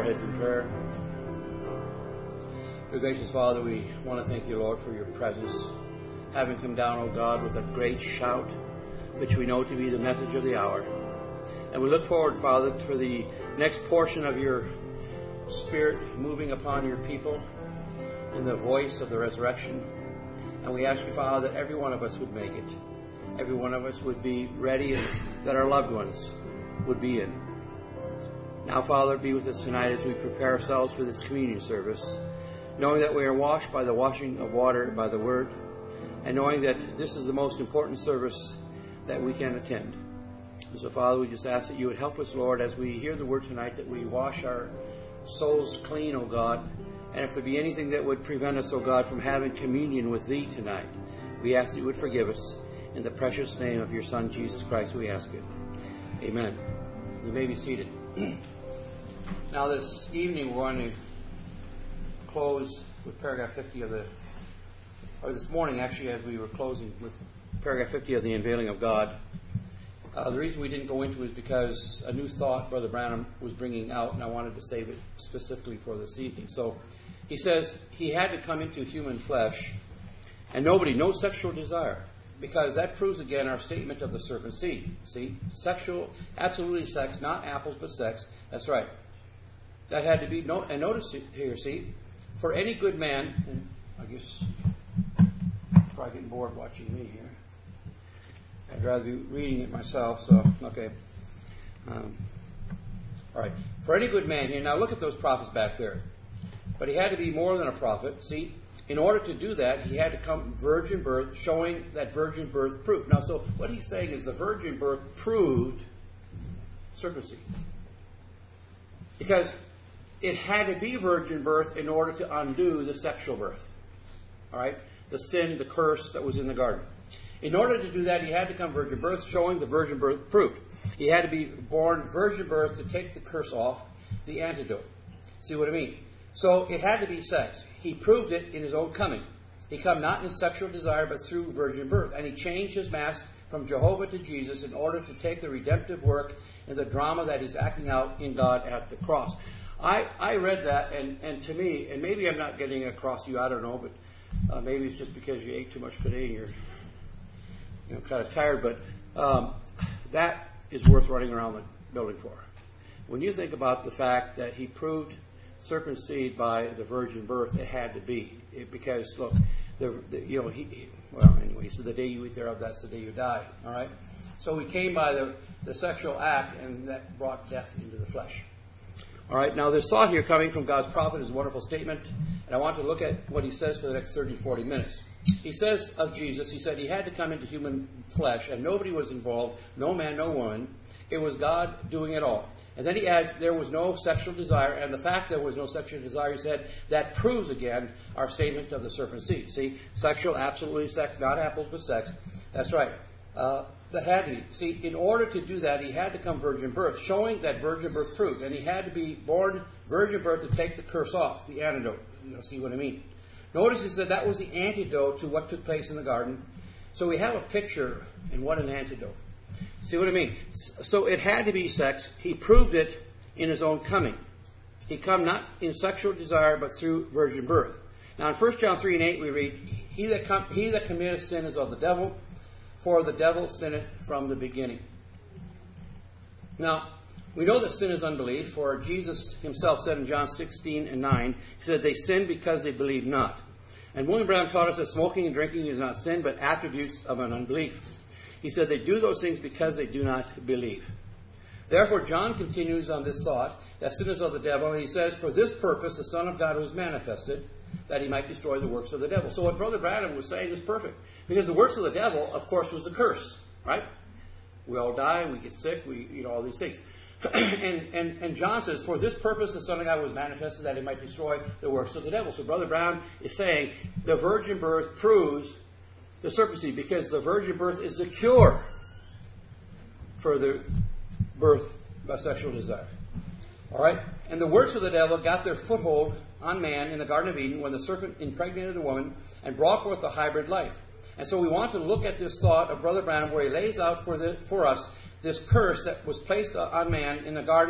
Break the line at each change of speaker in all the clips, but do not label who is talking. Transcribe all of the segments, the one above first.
our heads in prayer. Dear gracious Father, we want to thank you, Lord, for your presence, having come down, O God, with a great shout, which we know to be the message of the hour. And we look forward, Father, for the next portion of your Spirit moving upon your people in the voice of the resurrection. And we ask you, Father, that every one of us would make it. Every one of us would be ready, and that our loved ones would be in. Now, Father, be with us tonight as we prepare ourselves for this communion service, knowing that we are washed by the washing of water by the Word, and knowing that this is the most important service that we can attend. And so, Father, we just ask that you would help us, Lord, as we hear the Word tonight, that we wash our souls clean, O God. And if there be anything that would prevent us, O God, from having communion with Thee tonight, we ask that you would forgive us. In the precious name of your Son, Jesus Christ, we ask it. Amen. You may be seated. Now, this evening we're going to close with paragraph 50 or this morning actually, as we were closing with paragraph 50 of the Unveiling of God. The reason we didn't go into it is because a new thought Brother Branham was bringing out, and I wanted to save it specifically for this evening. So he says he had to come into human flesh, and no sexual desire, because that proves again our statement of the serpent seed. See, sexual, absolutely sex, not apples but sex. That's right. That had to be, and notice here, see, for any good man, and I guess probably getting bored watching me here. I'd rather be reading it myself, so, okay. All right. For any good man here, now look at those prophets back there. But he had to be more than a prophet. See, in order to do that, he had to come virgin birth, showing that virgin birth proved. Now, so what he's saying is the virgin birth proved circumcision. Because it had to be virgin birth in order to undo the sexual birth. All right? The sin, the curse that was in the garden. In order to do that, he had to come virgin birth, showing the virgin birth proved. He had to be born virgin birth to take the curse off, the antidote. See what I mean? So it had to be sex. He proved it in his own coming. He come not in sexual desire, but through virgin birth. And he changed his mask from Jehovah to Jesus in order to take the redemptive work and the drama that he's acting out in God at the cross. I read that, and to me, and maybe I'm not getting it across to you, I don't know, but maybe it's just because you ate too much today and you're kind of tired, but that is worth running around the building for. When you think about the fact that he proved serpent seed by the virgin birth, it had to be. Because, look, he said, the day you eat thereof, that's the day you die. All right? So he came by the sexual act, and that brought death into the flesh. All right, now this thought here coming from God's prophet is a wonderful statement, and I want to look at what he says for the next 30, 40 minutes. He says of Jesus, he said he had to come into human flesh, and nobody was involved, no man, no woman. It was God doing it all. And then he adds, there was no sexual desire, and the fact there was no sexual desire, he said, that proves again our statement of the serpent seed. See, sexual, absolutely sex, not apples but sex. That's right. That had to be. See, in order to do that, he had to come virgin birth, showing that virgin birth proved. And he had to be born virgin birth to take the curse off, the antidote. You'll see what I mean. Notice he said that was the antidote to what took place in the garden. So we have a picture, and what an antidote. See what I mean? So it had to be sex. He proved it in his own coming. He come not in sexual desire, but through virgin birth. Now in 1 John 3 and 8 we read, He that committeth sin is of the devil, for the devil sinneth from the beginning. Now, we know that sin is unbelief, for Jesus himself said in John 16 and 9, he said, they sin because they believe not. And William Brown taught us that smoking and drinking is not sin, but attributes of an unbelief. He said they do those things because they do not believe. Therefore, John continues on this thought, that sin is of the devil, and he says, for this purpose the Son of God was manifested, that he might destroy the works of the devil. So what Brother Branham was saying was perfect. Because the works of the devil, of course, was the curse, right? We all die, we get sick, we all these things. and John says, for this purpose the Son of God was manifested, that he might destroy the works of the devil. So Brother Brown is saying the virgin birth proves the serpent seed, because the virgin birth is the cure for the birth by sexual desire. All right? And the works of the devil got their foothold on man in the Garden of Eden when the serpent impregnated the woman and brought forth the hybrid life. And so we want to look at this thought of Brother Branham where he lays out for us this curse that was placed on man in the garden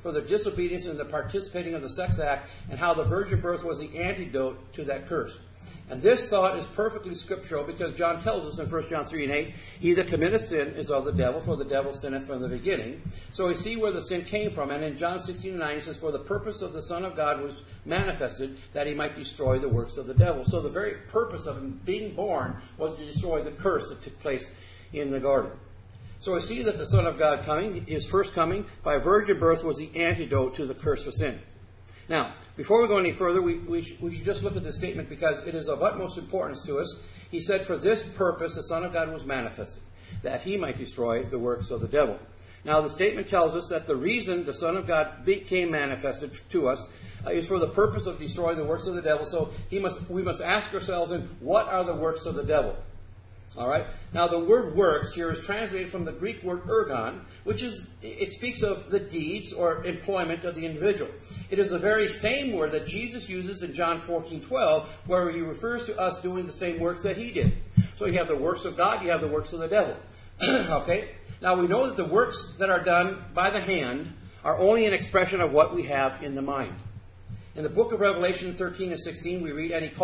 for their disobedience and the participating of the sex act, and how the virgin birth was the antidote to that curse. And this thought is perfectly scriptural, because John tells us in 1 John 3:8, he that committeth sin is of the devil, for the devil sinneth from the beginning. So we see where the sin came from. And in John 16:9, he says, for the purpose of the Son of God was manifested, that he might destroy the works of the devil. So the very purpose of him being born was to destroy the curse that took place in the garden. So we see that the Son of God coming, his first coming by virgin birth, was the antidote to the curse of sin. Now, before we go any further, we should just look at this statement, because it is of utmost importance to us. He said, for this purpose the Son of God was manifested, that he might destroy the works of the devil. Now, the statement tells us that the reason the Son of God became manifested to us is for the purpose of destroying the works of the devil. So we must ask ourselves, what are the works of the devil? All right. Now, the word works here is translated from the Greek word ergon, it speaks of the deeds or employment of the individual. It is the very same word that Jesus uses in John 14:12, where he refers to us doing the same works that he did. So you have the works of God, you have the works of the devil. Okay. Now, we know that the works that are done by the hand are only an expression of what we have in the mind. In the book of Revelation 13 and 16, we read, and he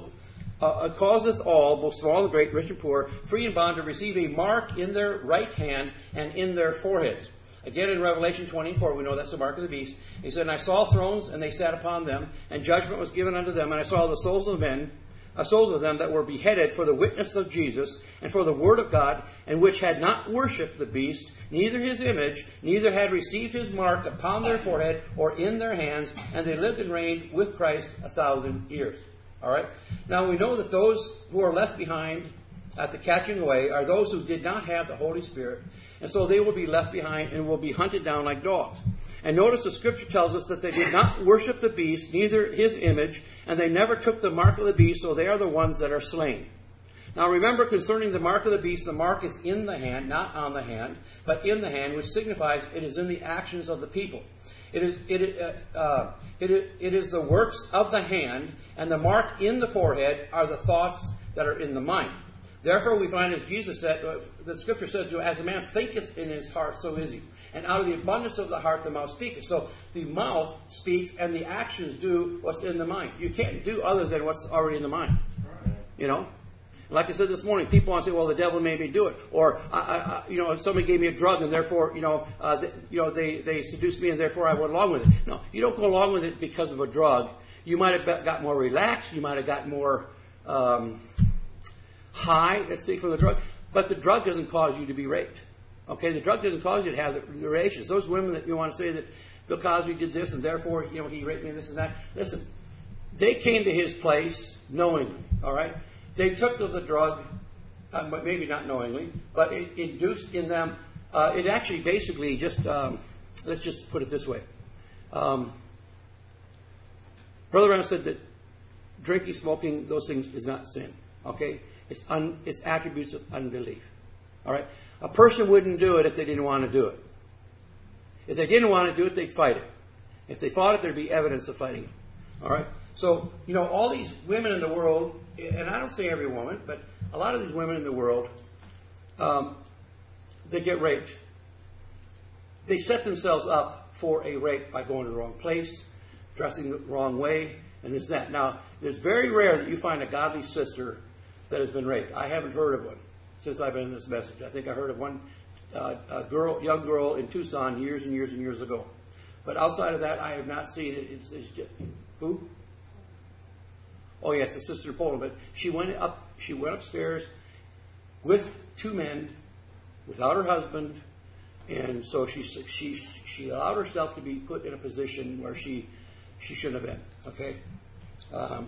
causeth all, both small and great, rich and poor, free and bond, to receive a mark in their right hand and in their foreheads. Again, in Revelation 24, we know that's the mark of the beast. He said, and I saw thrones, and they sat upon them, and judgment was given unto them. And I saw the souls of them that were beheaded for the witness of Jesus, and for the word of God, and which had not worshipped the beast, neither his image, neither had received his mark upon their forehead or in their hands, and they lived and reigned with Christ 1,000 years. All right. Now, we know that those who are left behind at the catching away are those who did not have the Holy Spirit, and so they will be left behind and will be hunted down like dogs. And notice the scripture tells us that they did not worship the beast, neither his image, and they never took the mark of the beast, so they are the ones that are slain. Now, remember, concerning the mark of the beast, the mark is in the hand, not on the hand, but in the hand, which signifies it is in the actions of the people. It is the works of the hand, and the mark in the forehead are the thoughts that are in the mind. Therefore, we find, as Jesus said, the scripture says, as a man thinketh in his heart, so is he. And out of the abundance of the heart, the mouth speaketh. So the mouth speaks, and the actions do what's in the mind. You can't do other than what's already in the mind. You know? Like I said this morning, people want to say, well, the devil made me do it. Or, somebody gave me a drug, and therefore, they seduced me, and therefore I went along with it. No, you don't go along with it because of a drug. You might have got more relaxed. You might have got more high, let's say, from the drug. But the drug doesn't cause you to be raped. Okay, the drug doesn't cause you to have the relations. Those women that you want to say that Bill Cosby did this, and therefore, he raped me, this and that. Listen, they came to his place knowingly, all right? They took to the drug, but maybe not knowingly, but it induced in them, it actually basically just, let's just put it this way. Brother Brown said that drinking, smoking, those things is not sin. Okay? It's attributes of unbelief. All right? A person wouldn't do it if they didn't want to do it. If they didn't want to do it, they'd fight it. If they fought it, there'd be evidence of fighting it. All right? So, all these women in the world, and I don't say every woman, but a lot of these women in the world, they get raped. They set themselves up for a rape by going to the wrong place, dressing the wrong way, and this and that. Now, it's very rare that you find a godly sister that has been raped. I haven't heard of one since I've been in this message. I think I heard of one young girl in Tucson years and years and years ago. But outside of that, I have not seen it. It's just, who? Oh yes, the sister in Poland. But she went upstairs with two men, without her husband, and so she allowed herself to be put in a position where she shouldn't have been. Okay. All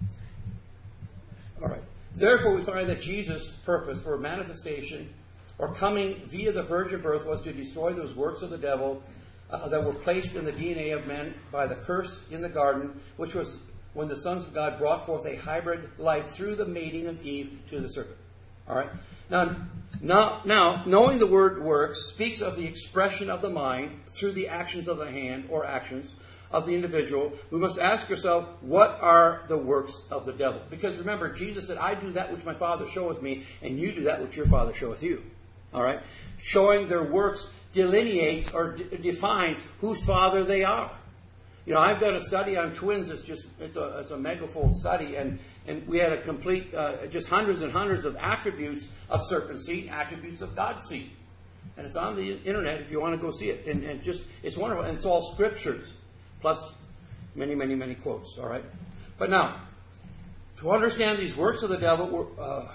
right. Therefore, we find that Jesus' purpose for manifestation or coming via the virgin birth was to destroy those works of the devil that were placed in the DNA of men by the curse in the garden, which was when the sons of God brought forth a hybrid life through the mating of Eve to the serpent. All right. Now, knowing the word works speaks of the expression of the mind through the actions of the hand or actions of the individual. We must ask ourselves, what are the works of the devil? Because remember, Jesus said, I do that which my Father showeth me, and you do that which your Father showeth you. All right? Showing their works delineates or defines whose father they are. You know, I've done a study on twins. It's a megafold study, and we had a complete, just hundreds and hundreds of attributes of serpent seed, attributes of God's seed. And it's on the internet if you want to go see it. And it's wonderful. And it's all scriptures, plus many, many, many quotes. All right? But now, to understand these works of the devil,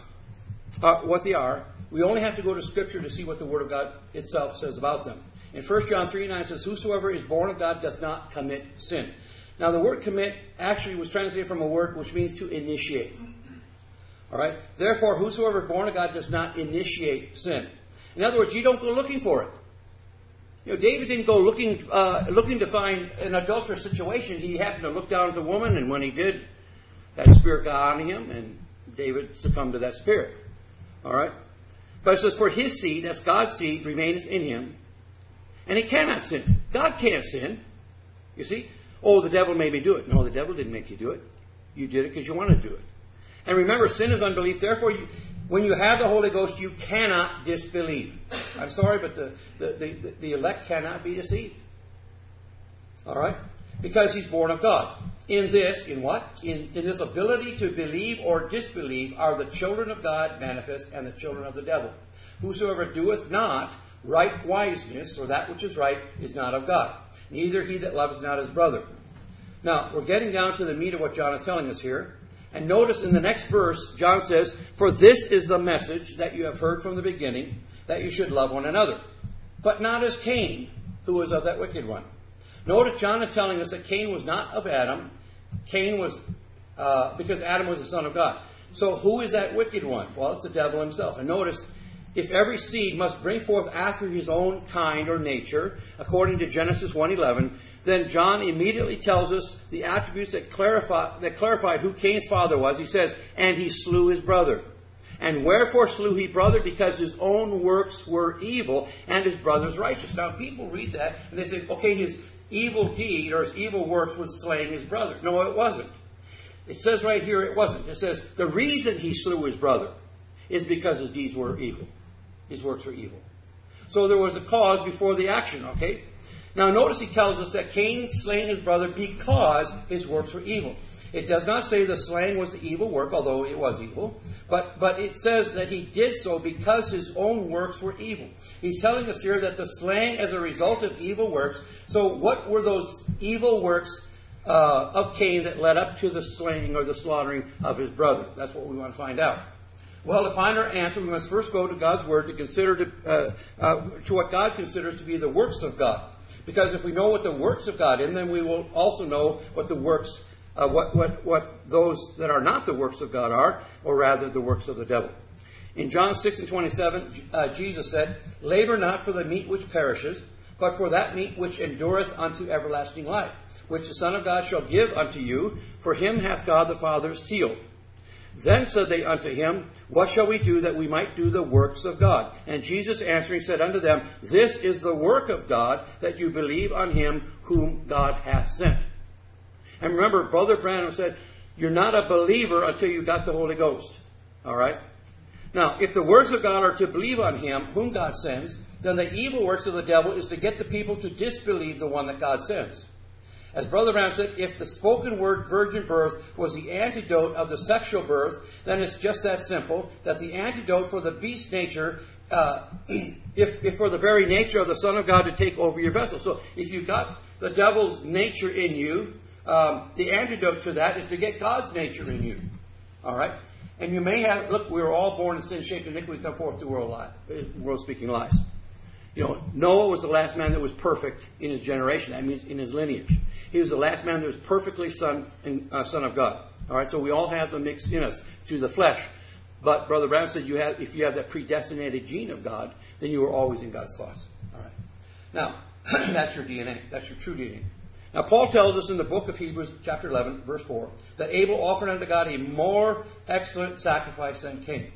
what they are, we only have to go to Scripture to see what the Word of God itself says about them. In 1 John 3:9 says, "Whosoever is born of God doth not commit sin." Now, the word commit actually was translated from a word which means to initiate. All right? Therefore, whosoever is born of God does not initiate sin. In other words, you don't go looking for it. You know, David didn't go looking to find an adulterous situation. He happened to look down at the woman, and when he did, that spirit got on him, and David succumbed to that spirit. All right? But it says, "For his seed," that's God's seed, "remaineth in him, and he cannot sin." God can't sin. You see? "Oh, the devil made me do it." No, the devil didn't make you do it. You did it because you wanted to do it. And remember, sin is unbelief. Therefore, when you have the Holy Ghost, you cannot disbelieve. I'm sorry, but the elect cannot be deceived. All right? Because he's born of God. In what? In this ability to believe or disbelieve are the children of God manifest and the children of the devil. "Whosoever doeth not right wiseness," or that which is right, "is not of God. Neither he that loves not his brother." Now, we're getting down to the meat of what John is telling us here. And notice in the next verse, John says, "For this is the message that you have heard from the beginning, that you should love one another. But not as Cain, who was of that wicked one." Notice John is telling us that Cain was not of Adam. Cain was, because Adam was the son of God. So who is that wicked one? Well, it's the devil himself. And notice, if every seed must bring forth after his own kind or nature, according to Genesis 1:11, then John immediately tells us the attributes that clarified who Cain's father was. He says, "And he slew his brother. And wherefore slew he brother? Because his own works were evil, and his brother's righteous." Now, people read that, and they say, okay, his evil deed or his evil works was slaying his brother. No, it wasn't. It says right here it wasn't. It says the reason he slew his brother is because his deeds were evil. His works were evil. So there was a cause before the action, okay? Now notice he tells us that Cain slaying his brother because his works were evil. It does not say the slaying was the evil work, although it was evil. But it says that he did so because his own works were evil. He's telling us here that the slaying as a result of evil works. So what were those evil works of Cain that led up to the slaying or the slaughtering of his brother? That's what we want to find out. Well, to find our answer, we must first go to God's Word to consider to what God considers to be the works of God. Because if we know what the works of God are, then we will also know what the works, what those that are not the works of God are, or rather the works of the devil. In John 6:27, Jesus said, "Labor not for the meat which perishes, but for that meat which endureth unto everlasting life, which the Son of God shall give unto you, for him hath God the Father sealed." Then said they unto him, "What shall we do that we might do the works of God?" And Jesus answering said unto them, "This is the work of God, that you believe on him whom God hath sent." And remember, Brother Branham said, you're not a believer until you got the Holy Ghost. All right? Now, if the works of God are to believe on him whom God sends, then the evil works of the devil is to get the people to disbelieve the one that God sends. As Brother Branham said, if the spoken word virgin birth was the antidote of the sexual birth, then it's just that simple, that the antidote for the beast nature, if for the very nature of the Son of God to take over your vessel. So if you've got the devil's nature in you, the antidote to that is to get God's nature in you. All right? And you may have, look, we were all born in sin, shaped in iniquity, come forth to world speaking lies. You know, Noah was the last man that was perfect in his generation. That means in his lineage. He was the last man that was perfectly son of God. All right, so we all have the mix in us through the flesh. But Brother Brown said, if you have that predestinated gene of God, then you are always in God's thoughts. All right. Now, that's your DNA. That's your true DNA. Now, Paul tells us in the book of Hebrews, chapter 11, verse 4, that Abel offered unto God a more excellent sacrifice than Cain.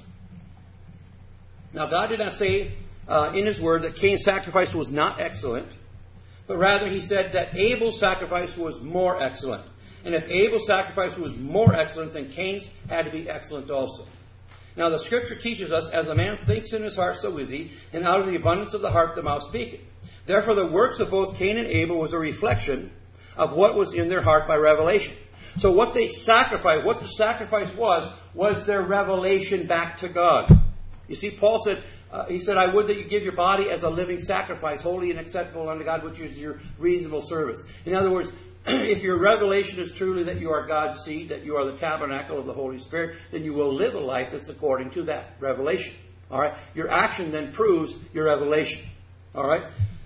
Now, God did not say in his word that Cain's sacrifice was not excellent, but rather he said that Abel's sacrifice was more excellent. And if Abel's sacrifice was more excellent, then Cain's had to be excellent also. Now the Scripture teaches us, as a man thinks in his heart, so is he, and out of the abundance of the heart the mouth speaketh. Therefore the works of both Cain and Abel was a reflection of what was in their heart by revelation. So what they sacrificed, what the sacrifice was their revelation back to God. You see, Paul said, he said, I would that you give your body as a living sacrifice, holy and acceptable unto God, which is your reasonable service. In other words, if your revelation is truly that you are God's seed, that you are the tabernacle of the Holy Spirit, then you will live a life that's according to that revelation. All right? Your action then proves your revelation. All right?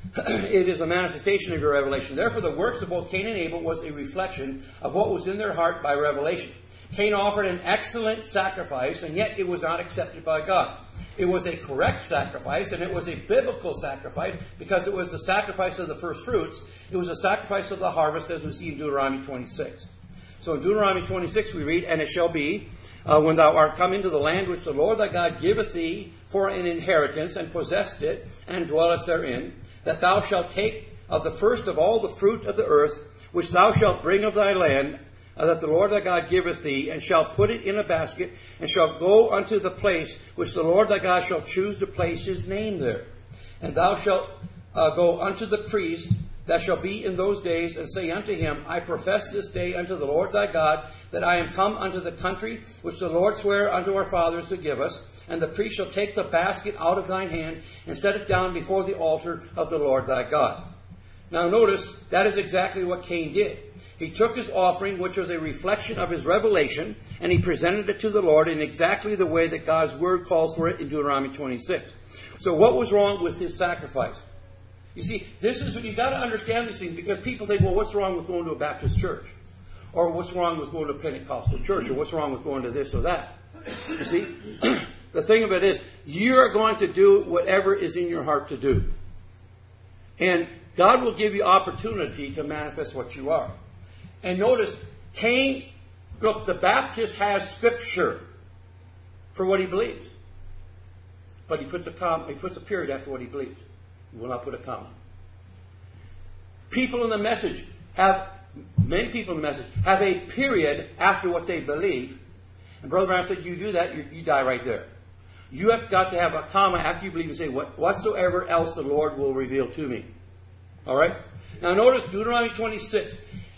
It is a manifestation of your revelation. Therefore, the works of both Cain and Abel was a reflection of what was in their heart by revelation. Cain offered an excellent sacrifice, and yet it was not accepted by God. It was a correct sacrifice, and it was a biblical sacrifice, because it was the sacrifice of the first fruits. It was a sacrifice of the harvest, as we see in Deuteronomy 26. So in Deuteronomy 26 we read, And it shall be, when thou art come into the land which the Lord thy God giveth thee for an inheritance, and possessed it, and dwellest therein, that thou shalt take of the first of all the fruit of the earth, which thou shalt bring of thy land, that the Lord thy God giveth thee, and shalt put it in a basket, and shalt go unto the place which the Lord thy God shall choose to place his name there. And thou shalt go unto the priest that shall be in those days, and say unto him, I profess this day unto the Lord thy God, that I am come unto the country which the Lord sware unto our fathers to give us. And the priest shall take the basket out of thine hand, and set it down before the altar of the Lord thy God. Now notice, that is exactly what Cain did. He took his offering, which was a reflection of his revelation, and he presented it to the Lord in exactly the way that God's Word calls for it in Deuteronomy 26. So what was wrong with his sacrifice? You see, this is what you've got to understand these things, because people think, well, what's wrong with going to a Baptist church? Or what's wrong with going to a Pentecostal church? Or what's wrong with going to this or that? You see, the thing of it is, you're going to do whatever is in your heart to do. And God will give you opportunity to manifest what you are. And notice, Cain, look, the Baptist has Scripture for what he believes. But he puts a period after what he believes. He will not put a comma. People in the message many people in the message have a period after what they believe. And Brother Brown said, you do that, you die right there. You have got to have a comma after you believe and say, whatsoever else the Lord will reveal to me. All right? Now notice Deuteronomy 26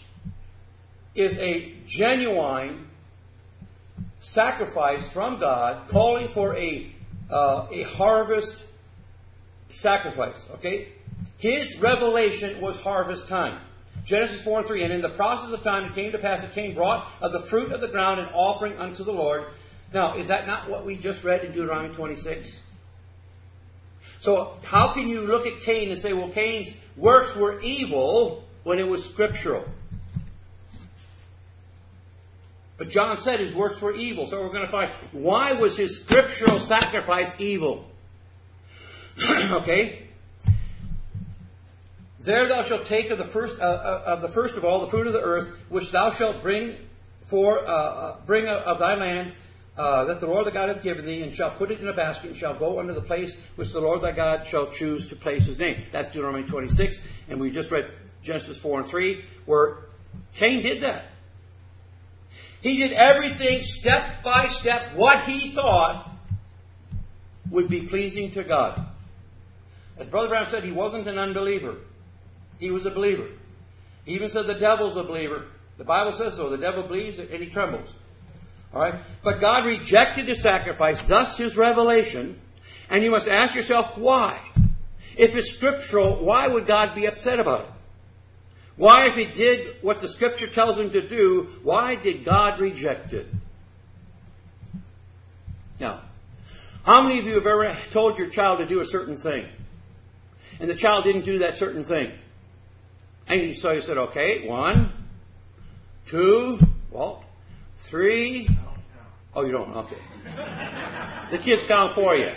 is a genuine sacrifice from God, calling for a harvest sacrifice. Okay? His revelation was harvest time. Genesis 4:3, and in the process of time it came to pass that Cain brought of the fruit of the ground an offering unto the Lord. Now, is that not what we just read in Deuteronomy 26? So how can you look at Cain and say, well, Cain's works were evil when it was scriptural? But John said his works were evil. So we're going to find, why was his scriptural sacrifice evil? Okay. There thou shalt take of the first of all the fruit of the earth, which thou shalt bring of thy land, that the Lord thy God hath given thee, and shalt put it in a basket, and shall go unto the place which the Lord thy God shall choose to place his name. That's Deuteronomy 26, and we just read Genesis 4:3, where Cain did that. He did everything step by step, what he thought would be pleasing to God. As Brother Brown said, he wasn't an unbeliever. He was a believer. He even said the devil's a believer. The Bible says so. The devil believes and he trembles. All right? But God rejected his sacrifice, thus his revelation. And you must ask yourself, why? If it's scriptural, why would God be upset about it? Why, if he did what the Scripture tells him to do, why did God reject it? Now, how many of you have ever told your child to do a certain thing, and the child didn't do that certain thing? And so you said, okay, 1, 2, 3. Oh, you don't? Okay. The kids count for you.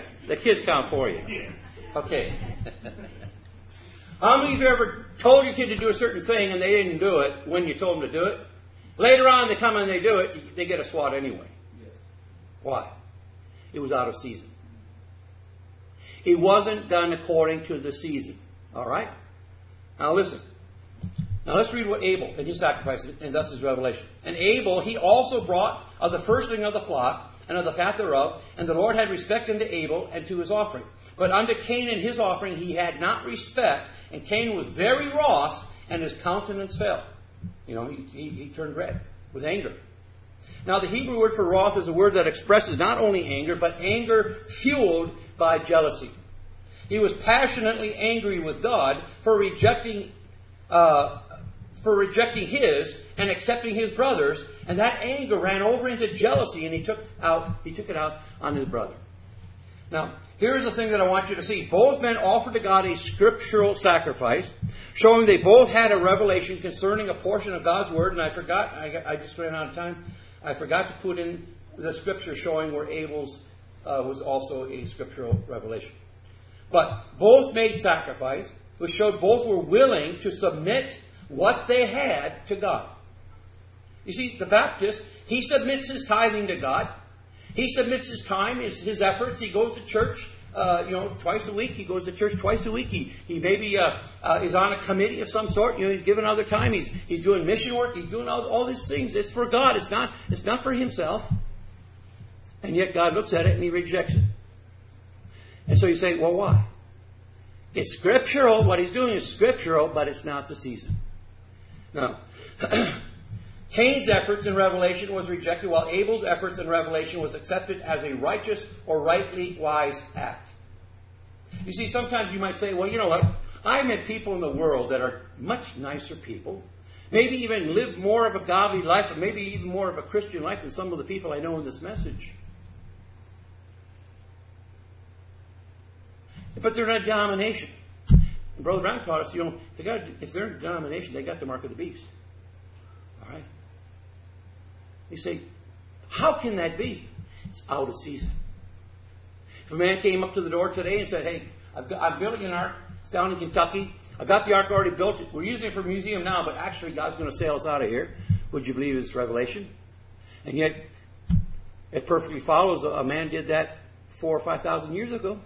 Okay. How many of you ever told your kid to do a certain thing and they didn't do it when you told them to do it? Later on they come and they do it, they get a swat anyway. Yes. Why? It was out of season. It wasn't done according to the season. All right? Now listen. Now let's read what Abel and his sacrifice, and thus his revelation. And Abel he also brought of the firstling of the flock, and of the fat thereof, and the Lord had respect unto Abel and to his offering. But unto Cain and his offering he had not respect, and Cain was very wroth, and his countenance fell. He turned red with anger. Now the Hebrew word for wrath is a word that expresses not only anger, but anger fueled by jealousy. He was passionately angry with God for rejecting his and accepting his brothers, and that anger ran over into jealousy, and he took it out on his brother. Now, here's the thing that I want you to see. Both men offered to God a scriptural sacrifice, showing they both had a revelation concerning a portion of God's word, and I just ran out of time. I forgot to put in the scripture showing where Abel's was also a scriptural revelation. But both made sacrifice, which showed both were willing to submit what they had to God. You see, the Baptist, he submits his tithing to God. He submits his time, his efforts. He goes to church, twice a week. He goes to church twice a week. He maybe is on a committee of some sort. He's giving other time. He's doing mission work. He's doing all these things. It's for God. It's not for himself. And yet God looks at it and he rejects it. And so you say, well, why? It's scriptural. What he's doing is scriptural, but it's not the season. Now, Cain's efforts in revelation was rejected, while Abel's efforts in revelation was accepted as a righteous or rightly wise act. You see, sometimes you might say, well, you know what? I met people in the world that are much nicer people, maybe even live more of a godly life, or maybe even more of a Christian life than some of the people I know in this message. But they're in a denomination. And Brother Brown taught us, if they're in a denomination, they got the mark of the beast. All right? You say, how can that be? It's out of season. If a man came up to the door today and said, hey, I'm building an ark. It's down in Kentucky. I've got the ark already built. We're using it for a museum now, but actually God's going to sail us out of here. Would you believe it's revelation? And yet, it perfectly follows a man did that 4,000 or 5,000 years ago.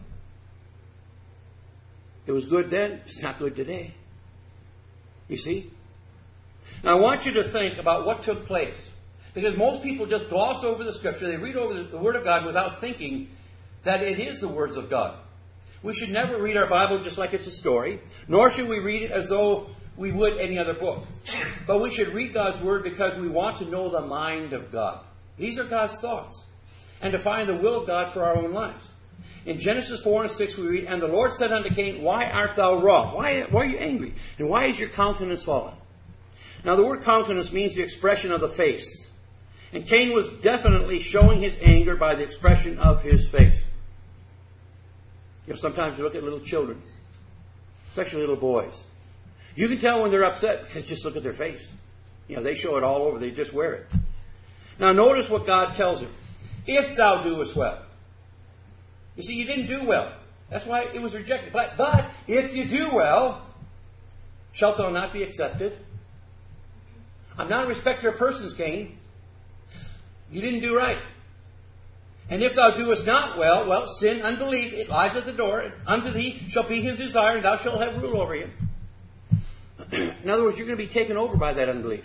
It was good then. It's not good today. You see? Now I want you to think about what took place. Because most people just gloss over the scripture. They read over the word of God without thinking that it is the words of God. We should never read our Bible just like it's a story. Nor should we read it as though we would any other book. But we should read God's word because we want to know the mind of God. These are God's thoughts. And to find the will of God for our own lives. In Genesis 4 and 6 we read, and the Lord said unto Cain, why art thou wroth? Why are you angry? And why is your countenance fallen? Now the word countenance means the expression of the face. And Cain was definitely showing his anger by the expression of his face. Sometimes you look at little children, especially little boys. You can tell when they're upset because just look at their face. They show it all over. They just wear it. Now notice what God tells him. If thou doest well. You see, you didn't do well. That's why it was rejected. But if you do well, shalt thou not be accepted? I'm not a respecter of persons, Cain. You didn't do right. And if thou doest not well, sin, unbelief, it lies at the door. Unto thee shall be his desire, and thou shalt have rule over him. In other words, you're going to be taken over by that unbelief.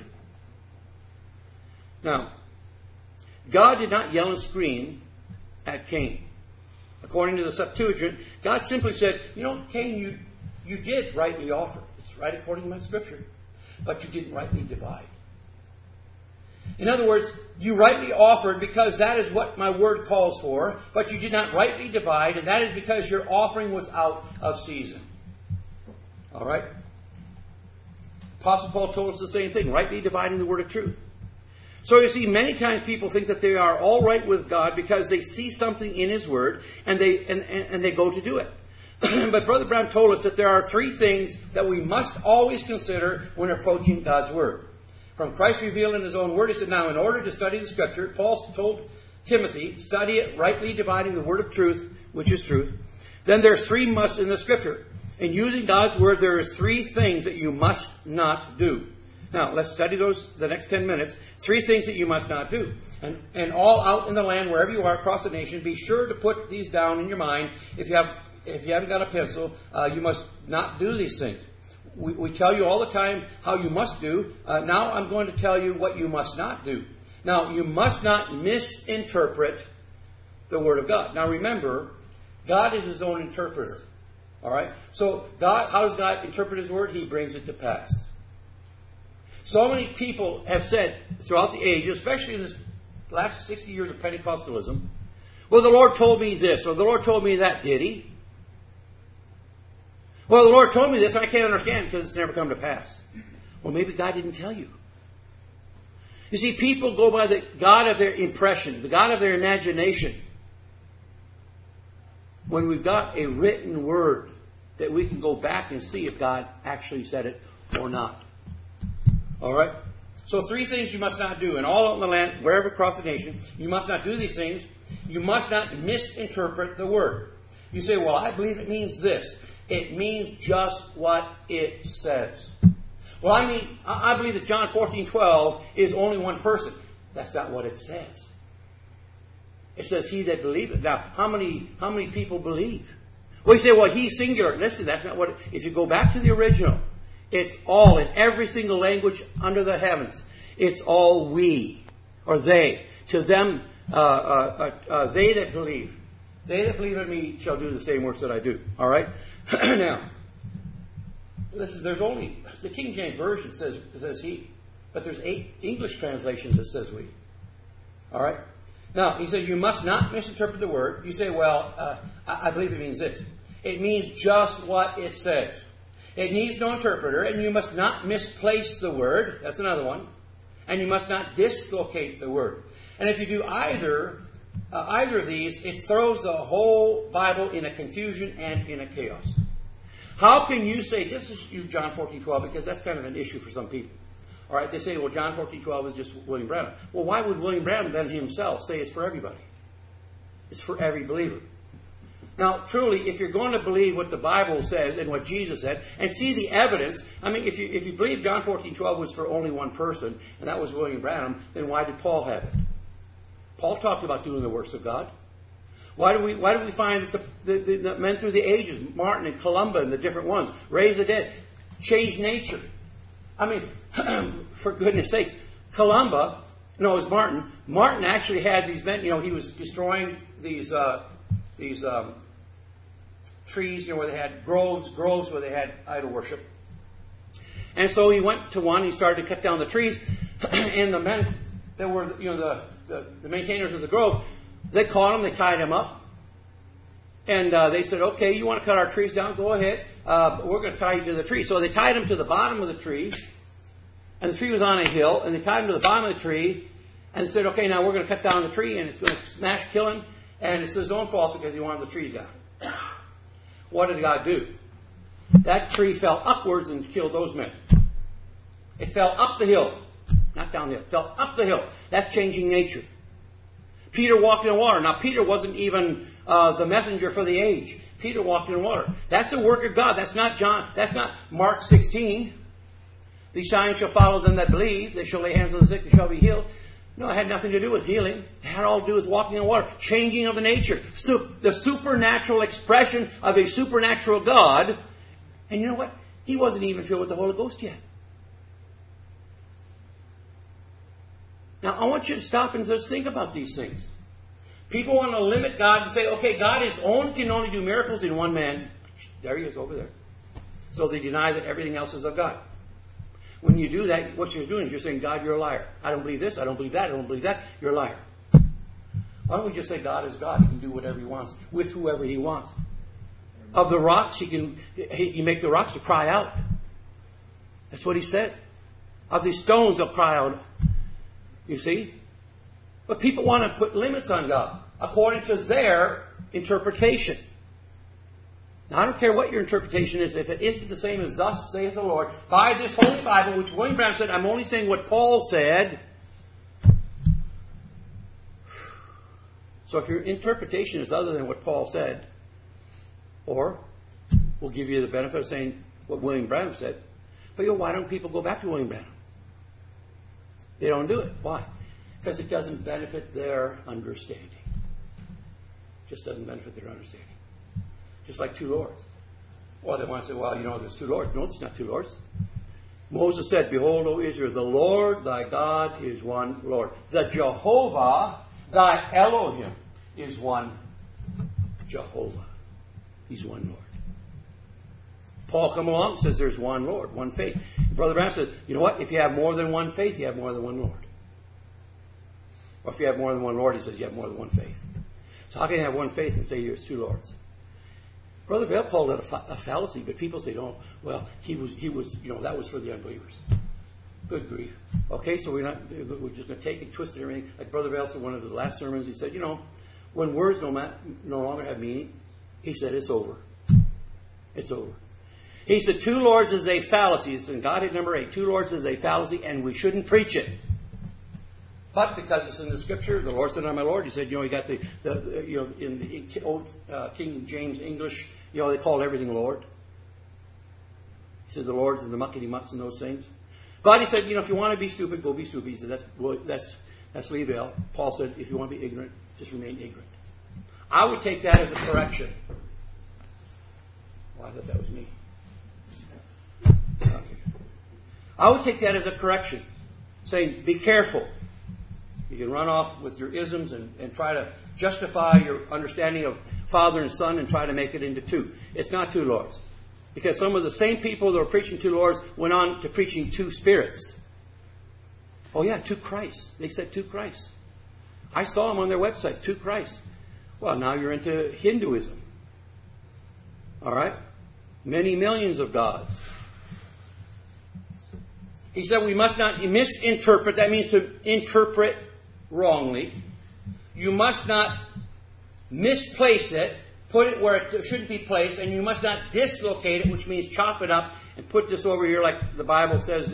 Now, God did not yell and scream at Cain. According to the Septuagint, God simply said, Cain, you did rightly offer. It's right according to my scripture. But you didn't rightly divide. In other words, you rightly offered because that is what my word calls for, but you did not rightly divide, and that is because your offering was out of season. All right? Apostle Paul told us the same thing, rightly dividing the word of truth. So you see, many times people think that they are all right with God because they see something in his word and they go to do it. But Brother Brown told us that there are three things that we must always consider when approaching God's word. From Christ revealed in his own word, he said, now in order to study the scripture, Paul told Timothy, study it, rightly dividing the word of truth, which is truth. Then there's three musts in the scripture. In using God's word, there are three things that you must not do. Now, let's study those the next 10 minutes. Three things that you must not do. And all out in the land, wherever you are, across the nation, be sure to put these down in your mind. If you haven't got a pencil, you must not do these things. we tell you all the time how you must do. Now I'm going to tell you what you must not do. Now, you must not misinterpret the Word of God. Now remember, God is His own interpreter. All right? So God, how does God interpret His Word? He brings it to pass. So many people have said throughout the ages, especially in this last 60 years of Pentecostalism, well, the Lord told me this, or the Lord told me that. Did He? Well, the Lord told me this, and I can't understand because it's never come to pass. Well, maybe God didn't tell you. You see, people go by the God of their impression, the God of their imagination. When we've got a written word that we can go back and see if God actually said it or not. All right? So 3 things you must not do. And all out in the land, wherever across the nation, you must not do these things. You must not misinterpret the word. You say, well, I believe it means this. It means just what it says. Well, I believe that John 14:12 is only one person. That's not what it says. It says, he that believeth. Now, how many people believe? Well, you say, well, he's singular. Listen, that's not what... If you go back to the original, it's all in every single language under the heavens. It's all we, or they. To them, they that believe. They that believe in me shall do the same works that I do. All right? Now, listen, there's only... The King James Version says he. But there's 8 English translations that says we. All right? Now, he said, you must not misinterpret the word. You say, well, I believe it means this. It means just what it says. It needs no interpreter, and you must not misplace the word. That's another one. And you must not dislocate the word. And if you do either of these, it throws the whole Bible in a confusion and in a chaos. How can you say, this is you, John 14:12, because that's kind of an issue for some people. All right, they say, well, John 14:12 is just William Branham. Well, why would William Branham then himself say it's for everybody? It's for every believer. Now, truly, if you're going to believe what the Bible says and what Jesus said, and see the evidence, I mean, if you believe John 14:12 was for only one person, and that was William Branham, then why did Paul have it? Paul talked about doing the works of God. Why do we find that the men through the ages, Martin and Columba and the different ones, raise the dead, change nature? I mean, for goodness sakes, Columba, no, it was Martin. Martin actually had these men, he was destroying these trees, where they had groves where they had idol worship. And so he went to one, he started to cut down the trees, and the men that were, the maintainers of the grove, they caught him, they tied him up, and they said, okay, you want to cut our trees down? Go ahead. We're going to tie you to the tree. So they tied him to the bottom of the tree, and the tree was on a hill, and they tied him to the bottom of the tree, and said, okay, now we're going to cut down the tree, and it's going to smash, kill him, and it's his own fault because he wanted the trees down. What did God do? That tree fell upwards and killed those men. It fell up the hill, not down the hill. It fell up the hill. That's changing nature. Peter walked in water. Now, Peter wasn't even the messenger for the age. Peter walked in water. That's the work of God. That's not John. That's not Mark 16. These signs shall follow them that believe. They shall lay hands on the sick and shall be healed. No, it had nothing to do with healing. It had all to do with walking in water. Changing of the nature. The supernatural expression of a supernatural God. And you know what? He wasn't even filled with the Holy Ghost yet. Now, I want you to stop and just think about these things. People want to limit God and say, okay, God can only do miracles in one man. There he is over there. So they deny that everything else is of God. When you do that, what you're doing is you're saying, God, you're a liar. I don't believe this, I don't believe that, I don't believe that. You're a liar. Why don't we just say God is God? He can do whatever he wants with whoever he wants. Of the rocks, he can make the rocks to cry out. That's what he said. Of these stones, they'll cry out. You see? But people want to put limits on God according to their interpretation. Now, I don't care what your interpretation is. If it isn't the same as thus saith the Lord, by this Holy Bible, which William Branham said, I'm only saying what Paul said. So if your interpretation is other than what Paul said, or we'll give you the benefit of saying what William Branham said, but why don't people go back to William Branham? They don't do it. Why? Because it doesn't benefit their understanding. Just doesn't benefit their understanding. Just like two lords. Well, they want to say, well, there's two Lords. No, there's not two Lords. Moses said, behold, O Israel, the Lord thy God is one Lord. The Jehovah, thy Elohim, is one Jehovah. He's one Lord. Paul come along and says there's one Lord, one faith. Brother Branham says, you know what? If you have more than one faith, you have more than one Lord. Or if you have more than one Lord, he says you have more than one faith. So how can you have one faith and say there's two Lords? Brother Vail called it a fallacy, but people say, oh, well, he was, that was for the unbelievers. Good grief. Okay, so we're just going to take and twist it and everything. Like Brother Vail said in one of his last sermons, he said, when words no longer have meaning, he said, it's over. It's over. He said, two Lords is a fallacy. It's in Godhead number 8. Two Lords is a fallacy, and we shouldn't preach it. But because it's in the Scripture, the Lord said, "I'm my Lord." He said, he got in the old King James English, they called everything Lord. He said the Lords and the muckety mucks and those things. But he said, if you want to be stupid, go be stupid. He said, that's Leavell. Paul said, if you want to be ignorant, just remain ignorant. I would take that as a correction. Well, I thought that was me. Okay. I would take that as a correction, saying, be careful. You can run off with your isms and try to justify your understanding of Father and Son and try to make it into two. It's not two Lords. Because some of the same people that were preaching two Lords went on to preaching two spirits. Oh yeah, two Christs. They said two Christs. I saw them on their websites, two Christs. Well, now you're into Hinduism. All right? Many millions of gods. He said we must not misinterpret. That means to interpret wrongly. You must not misplace it, put it where it shouldn't be placed, and you must not dislocate it, which means chop it up and put this over here like the Bible says,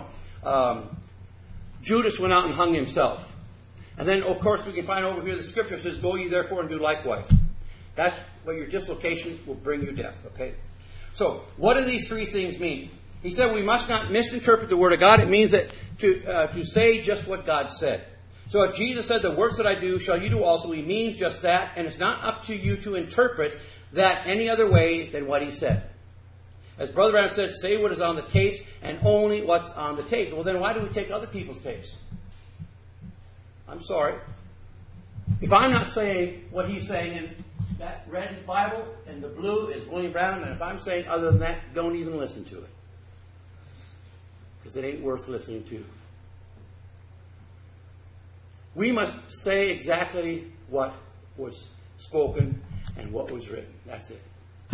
Judas went out and hung himself. And then, of course, we can find over here the Scripture says, go ye therefore and do likewise. That's what your dislocation will bring you death, okay? So, what do these three things mean? He said we must not misinterpret the Word of God. It means that to say just what God said. So if Jesus said, the works that I do shall you do also, he means just that, and it's not up to you to interpret that any other way than what he said. As Brother Branham said, say what is on the tapes and only what's on the tape. Well, then why do we take other people's tapes? I'm sorry. If I'm not saying what he's saying, and that red is Bible and the blue is William Branham, and if I'm saying other than that, don't even listen to it. Because it ain't worth listening to. We must say exactly what was spoken and what was written. That's it.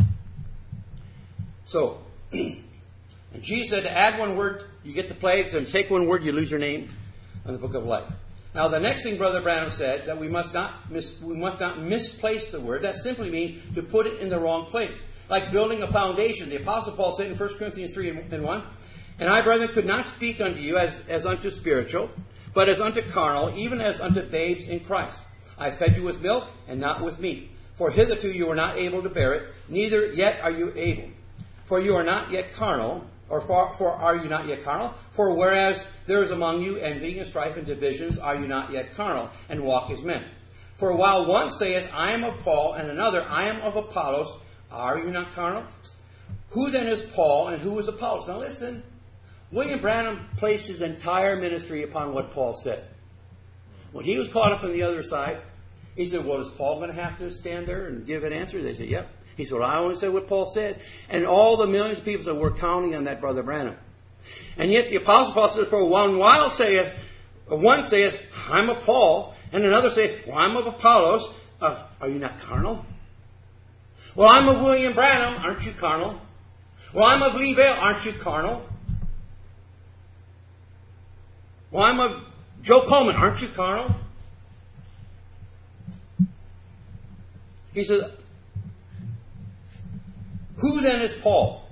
So, and Jesus said to add one word, you get the plagues, and take one word, you lose your name in the book of life. Now, the next thing Brother Branham said, that we must not misplace the word. That simply means to put it in the wrong place. Like building a foundation. The Apostle Paul said in 1 Corinthians 3:1, and I, brethren, could not speak unto you as unto spiritual, but as unto carnal, even as unto babes in Christ. I fed you with milk, and not with meat. For hitherto you were not able to bear it, neither yet are you able. For you are not yet carnal, for are you not yet carnal? For whereas there is among you envy and strife and divisions, are you not yet carnal, and walk as men? For while one saith, I am of Paul, and another, I am of Apollos, are you not carnal? Who then is Paul, and who is Apollos? Now listen. William Branham placed his entire ministry upon what Paul said. When he was caught up on the other side, he said, well, is Paul going to have to stand there and give an answer? They said, yep. He said, well, I only said what Paul said. And all the millions of people said, we're counting on that Brother Branham. And yet the Apostle Paul says, for one saith, I'm of Paul, and another saith, well, I'm of Apollos. Are you not carnal? Well, I'm of William Branham. Aren't you carnal? Well, I'm of Leavell. Aren't you carnal? Well, I'm of Joe Coleman. Aren't you carnal? He says, who then is Paul?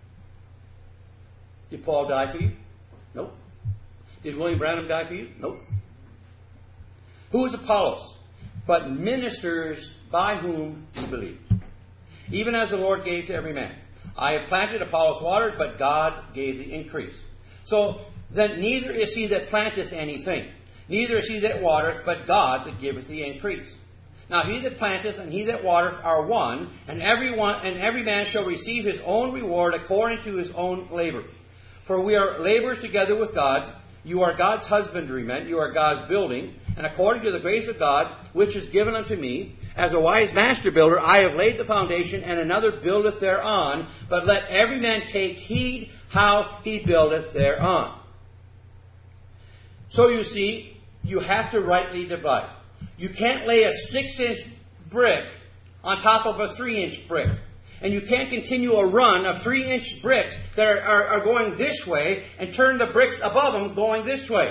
Did Paul die for you? Nope. Did William Branham die for you? Nope. Who is Apollos? But ministers by whom you believe. Even as the Lord gave to every man. I have planted, Apollos watered, but God gave the increase. So, then neither is he that planteth anything, neither is he that watereth, but God that giveth the increase. Now he that planteth and he that watereth are one, and every man shall receive his own reward according to his own labor. For we are laborers together with God. You are God's husbandrymen, you are God's building, and according to the grace of God, which is given unto me, as a wise master builder, I have laid the foundation, and another buildeth thereon. But let every man take heed how he buildeth thereon. So you see, you have to rightly divide. You can't lay a 6-inch brick on top of a 3-inch brick. And you can't continue a run of 3-inch bricks that are going this way and turn the bricks above them going this way.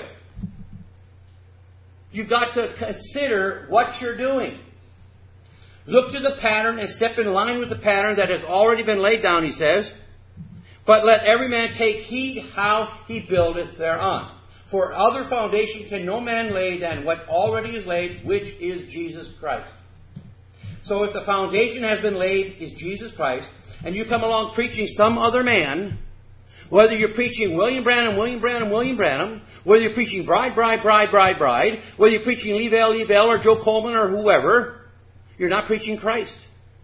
You've got to consider what you're doing. Look to the pattern and step in line with the pattern that has already been laid down, he says. But let every man take heed how he buildeth thereon. For other foundation can no man lay than what already is laid, which is Jesus Christ. So if the foundation has been laid is Jesus Christ, and you come along preaching some other man, whether you're preaching William Branham, whether you're preaching bride, whether you're preaching Leavell, or Joe Coleman, or whoever, you're not preaching Christ.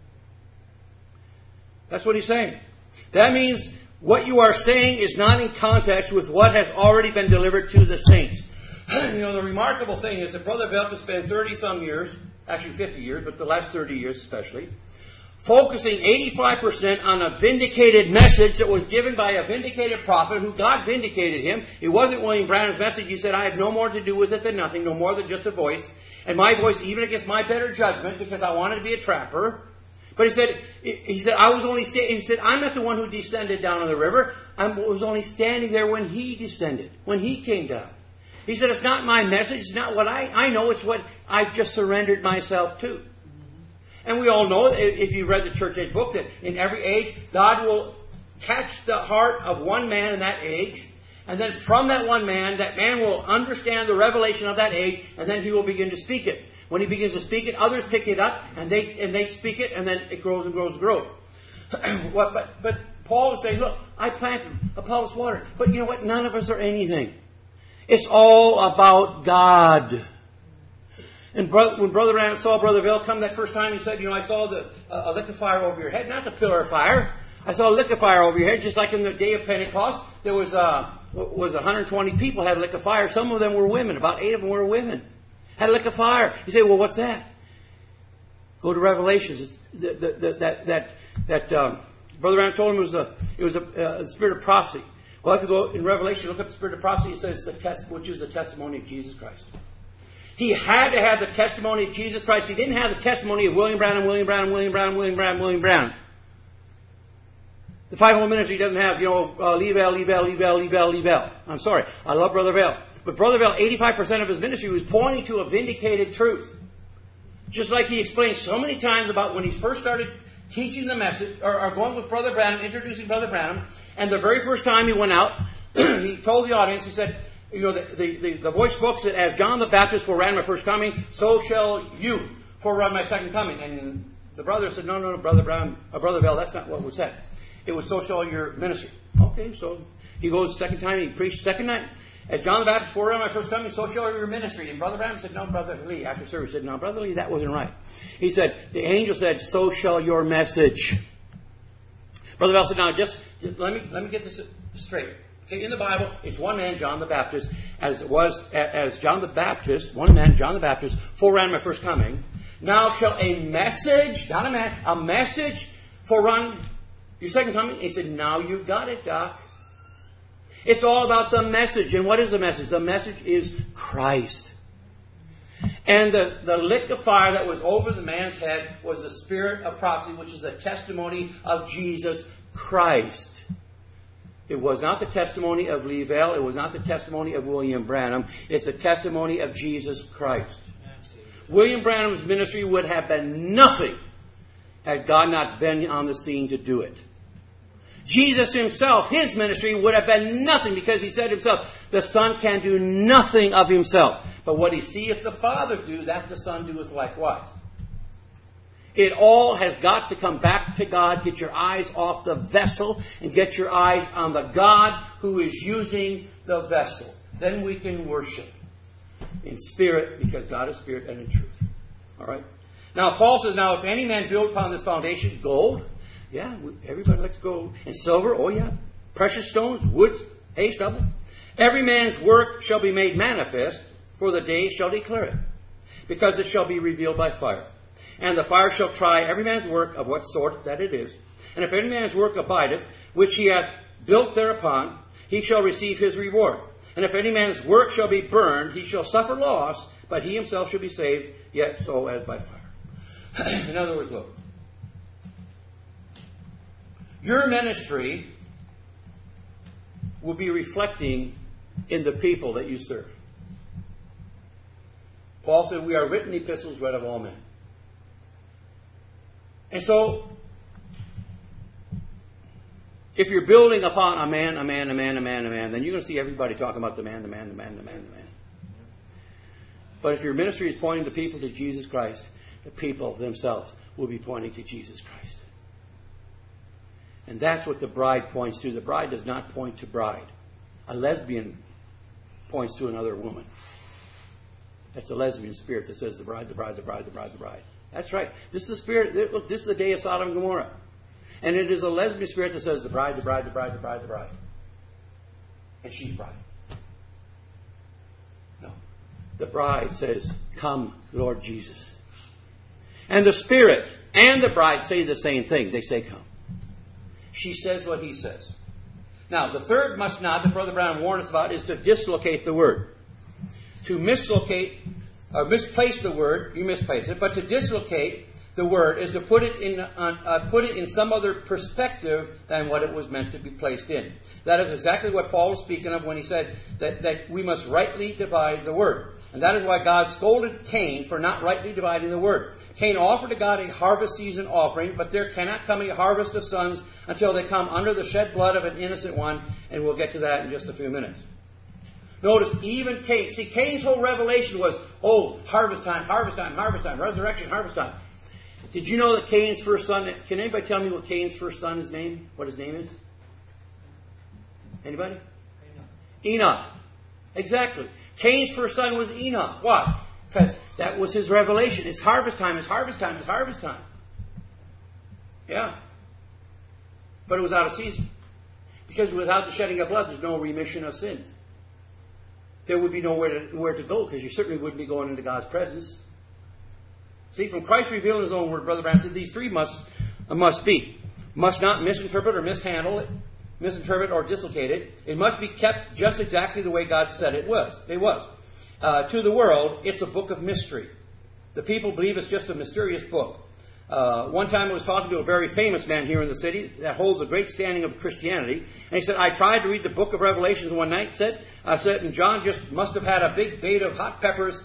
That's what he's saying. That means what you are saying is not in context with what has already been delivered to the saints. The remarkable thing is that Brother Velk has spent 30-some years, actually 50 years, but the last 30 years especially, focusing 85% on a vindicated message that was given by a vindicated prophet who God vindicated him. It wasn't William Branham's message. He said, I have no more to do with it than nothing, no more than just a voice. And my voice, even against my better judgment, because I wanted to be a trapper. But he said, I'm not the one who descended down on the river. I was only standing there when he descended, when he came down. He said, it's not my message, it's not what I know, it's what I've just surrendered myself to. And we all know, if you read the Church Age book, that in every age, God will catch the heart of one man in that age, and then from that one man, that man will understand the revelation of that age, and then he will begin to speak it. When he begins to speak it, others pick it up, and they speak it, and then it grows and grows and grows. But Paul was saying, look, I planted, Apollos watered, but you know what? None of us are anything. It's all about God. And when Brother Branham saw Brother Velk come that first time, he said, I saw a lick of fire over your head, not the pillar of fire. I saw a lick of fire over your head, just like in the day of Pentecost. There was 120 people had a lick of fire. Some of them were women. About 8 of them were women. Had a lick of fire. You say, well, what's that? Go to Revelations. That Brother Branham told him it was a spirit of prophecy. Well, if you go in Revelation, look up the spirit of prophecy. It says which is the testimony of Jesus Christ. He had to have the testimony of Jesus Christ. He didn't have the testimony of William Branham. The fivefold ministry doesn't have, Leavell. I'm sorry. I love Brother Velk. But Brother Velk, 85% of his ministry was pointing to a vindicated truth. Just like he explained so many times about when he first started teaching the message, or going with Brother Branham, introducing Brother Branham, and the very first time he went out, he told the audience, he said, the voice books that as John the Baptist foreran my first coming, so shall you forerun my second coming. And the brother said, no, Brother Velk, that's not what was said. It was, so shall your ministry. Okay, so he goes the second time, he preached the second night. As John the Baptist foreran my first coming, so shall your ministry. And Brother Branham said, no, Brother Lee. After service, he said, no, Brother Lee, that wasn't right. He said, the angel said, so shall your message. Brother Velk said, now just let me get this straight. Okay, in the Bible, it's one man, John the Baptist, as John the Baptist, one man, John the Baptist, foreran my first coming. Now shall a message, not a man, a message forerun your second coming. He said, now you got it, Doc. It's all about the message. And what is the message? The message is Christ. And the lick of fire that was over the man's head was the spirit of prophecy, which is the testimony of Jesus Christ. It was not the testimony of Leavell. It was not the testimony of William Branham. It's the testimony of Jesus Christ. William Branham's ministry would have been nothing had God not been on the scene to do it. Jesus himself, his ministry would have been nothing, because he said himself, the Son can do nothing of himself. But what he seeth the Father do, that the Son doeth likewise. It all has got to come back to God. Get your eyes off the vessel and get your eyes on the God who is using the vessel. Then we can worship in spirit, because God is spirit, and in truth. All right? Now, Paul says, now, if any man build upon this foundation, gold, yeah, everybody likes gold, and silver, oh yeah, precious stones, wood, hay, stubble. Every man's work shall be made manifest, for the day shall declare it, because it shall be revealed by fire. And the fire shall try every man's work of what sort that it is. And if any man's work abideth, which he hath built thereupon, he shall receive his reward. And if any man's work shall be burned, he shall suffer loss, but he himself shall be saved, yet so as by fire. In other words, look. Your ministry will be reflecting in the people that you serve. Paul said, we are written epistles read of all men. And so, if you're building upon a man, then you're going to see everybody talking about the man. But if your ministry is pointing the people to Jesus Christ, the people themselves will be pointing to Jesus Christ. And that's what the bride points to. The bride does not point to bride. A lesbian points to another woman. That's the lesbian spirit that says the bride, the bride, the bride, the bride, the bride. That's right. This is the spirit. Look, this is the day of Sodom and Gomorrah. And it is a lesbian spirit that says the bride, the bride, the bride, the bride, the bride. And she's bride. No. The bride says, come, Lord Jesus. And the spirit and the bride say the same thing. They say, come. She says what he says. Now, the third must not, that Brother Brown warned us about, is to dislocate the word. To mislocate, or misplace the word, you misplace it, but to dislocate the word is to put it in some other perspective than what it was meant to be placed in. That is exactly what Paul was speaking of when he said that we must rightly divide the word. And that is why God scolded Cain for not rightly dividing the word. Cain offered to God a harvest season offering, but there cannot come a harvest of sons until they come under the shed blood of an innocent one, and we'll get to that in just a few minutes. Notice, even Cain, Cain's whole revelation was, harvest time, resurrection, harvest time. Did you know that Cain's first son, can anybody tell me what Cain's first son is named? What his name is? Anybody? Enoch. Exactly. Cain's first son was Enoch. Why? Because that was his revelation. It's harvest time, it's harvest time, it's harvest time. Yeah. But it was out of season. Because without the shedding of blood, there's no remission of sins. There would be nowhere to go, because you certainly wouldn't be going into God's presence. See, from Christ revealed in his own word, Brother Brown said, these three must be. Must not misinterpret or mishandle it, misinterpret or dislocate it. It must be kept just exactly the way God said it was. To the world, it's a book of mystery. The people believe it's just a mysterious book. One time I was talking to a very famous man here in the city that holds a great standing of Christianity. And he said, I tried to read the book of Revelations one night. I said, and John just must have had a big bait of hot peppers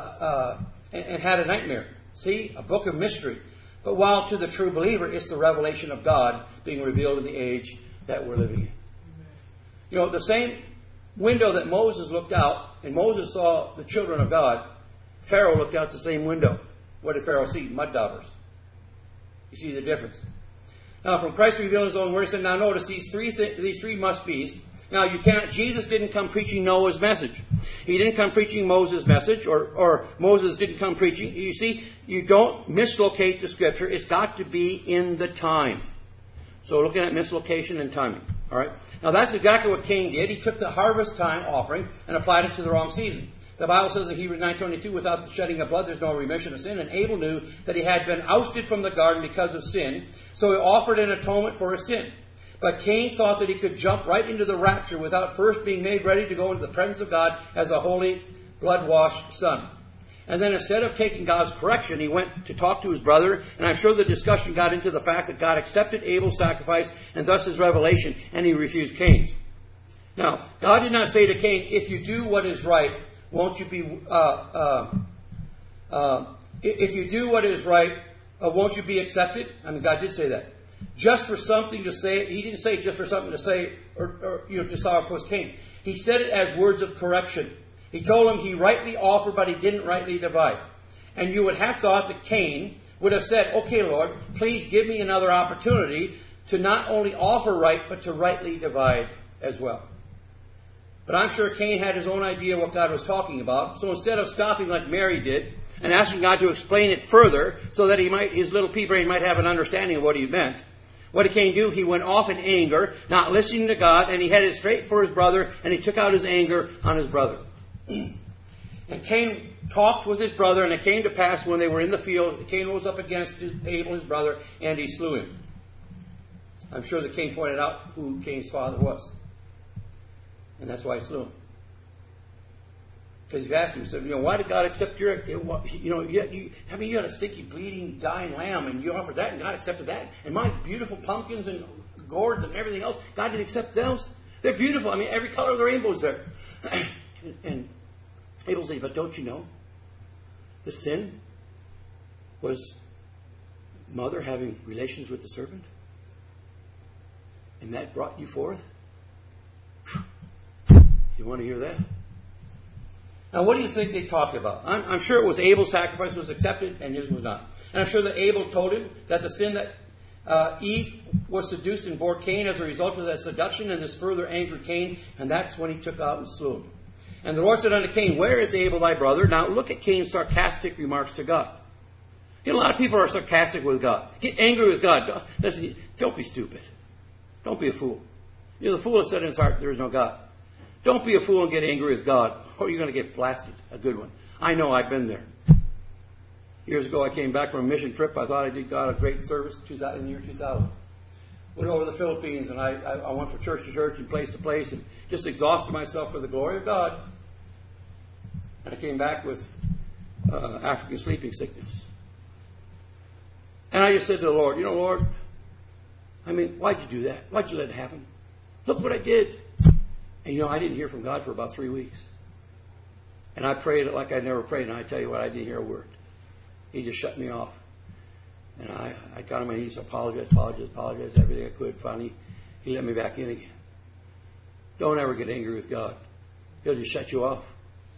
and had a nightmare. See, a book of mystery. But while to the true believer, it's the revelation of God being revealed in the age that we're living in. You know, the same window that Moses looked out, and Moses saw the children of God, Pharaoh looked out the same window. What did Pharaoh see? Mud daubers. You see the difference. Now, from Christ revealed his own word, he said, now notice these three must-be's. Now, Jesus didn't come preaching Noah's message. He didn't come preaching Moses' message, or Moses didn't come preaching. You see, you don't mislocate the Scripture. It's got to be in the time. So looking at mislocation and timing. All right. Now, that's exactly what Cain did. He took the harvest time offering and applied it to the wrong season. The Bible says in Hebrews 9:22, without the shedding of blood, there's no remission of sin. And Abel knew that he had been ousted from the garden because of sin, so he offered an atonement for his sin. But Cain thought that he could jump right into the rapture without first being made ready to go into the presence of God as a holy, blood-washed son. And then instead of taking God's correction, he went to talk to his brother, and I'm sure the discussion got into the fact that God accepted Abel's sacrifice and thus his revelation, and he refused Cain's. Now, God did not say to Cain, if you do what is right, won't you be, if you do what is right, won't you be accepted? I mean, God did say that. Just for something to say, he didn't say just for something to say, or to sourpuss Cain. He said it as words of correction. He told him he rightly offered, but he didn't rightly divide. And you would have thought that Cain would have said, okay, Lord, please give me another opportunity to not only offer right, but to rightly divide as well. But I'm sure Cain had his own idea what God was talking about. So instead of stopping like Mary did, and asking God to explain it further so that his little pea brain might have an understanding of what he meant. What did Cain do? He went off in anger, not listening to God, and he headed straight for his brother, and he took out his anger on his brother. And Cain talked with his brother, and it came to pass when they were in the field, Cain rose up against Abel, his brother, and he slew him. I'm sure that Cain pointed out who Cain's father was. And that's why he slew him. Because he asked him, he said, why did God accept your, you had a stinky, bleeding, dying lamb, and you offered that, and God accepted that. And my beautiful pumpkins and gourds and everything else, God didn't accept those. They're beautiful. I mean, every color of the rainbow is there. And Abel said, but don't you know? The sin was mother having relations with the serpent. And that brought you forth? You want to hear that? Now, what do you think they talked about? I'm sure it was Abel's sacrifice was accepted and his was not. And I'm sure that Abel told him that the sin that Eve was seduced and bore Cain as a result of that seduction, and this further angered Cain, and that's when he took out and slew him. And the Lord said unto Cain, where is Abel thy brother? Now look at Cain's sarcastic remarks to God. A lot of people are sarcastic with God. Get angry with God. Listen, don't be stupid. Don't be a fool. The fool has said in his heart, there is no God. Don't be a fool and get angry with God, or you're going to get blasted. A good one. I know, I've been there. Years ago, I came back from a mission trip. I thought I did God a great service in the year 2000. Went over to the Philippines, and I went from church to church and place to place, and just exhausted myself for the glory of God. And I came back with African sleeping sickness. And I just said to the Lord, Lord, why'd you do that? Why'd you let it happen? Look what I did. And I didn't hear from God for about 3 weeks. And I prayed like I'd never prayed, and I tell you what, I didn't hear a word. He just shut me off. And I got on my knees, apologized, everything I could. Finally, he let me back in again. Don't ever get angry with God. He'll just shut you off.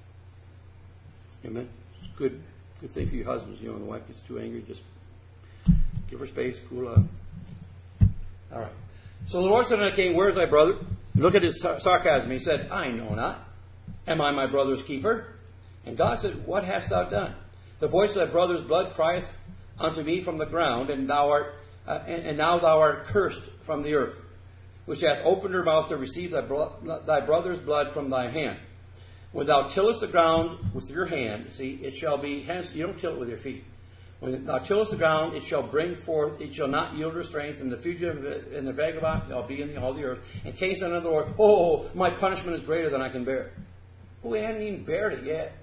Amen. It's a good thing for you husbands. When the wife gets too angry, just give her space, cool out. All right. So the Lord said unto Cain, where is thy brother? Look at his sarcasm. He said, I know not. Am I my brother's keeper? And God said, what hast thou done? The voice of thy brother's blood crieth unto me from the ground, and now thou art cursed from the earth, which hath opened her mouth to receive thy brother's blood from thy hand. When thou tillest the ground with your hand, see, it shall be, you don't till it with your feet. When thou tillest the ground, it shall bring forth, it shall not yield her strength, and the fugitive and the vagabond shall be in all the earth. And Cain said unto the Lord, oh, my punishment is greater than I can bear. Well, we hadn't even bared it yet.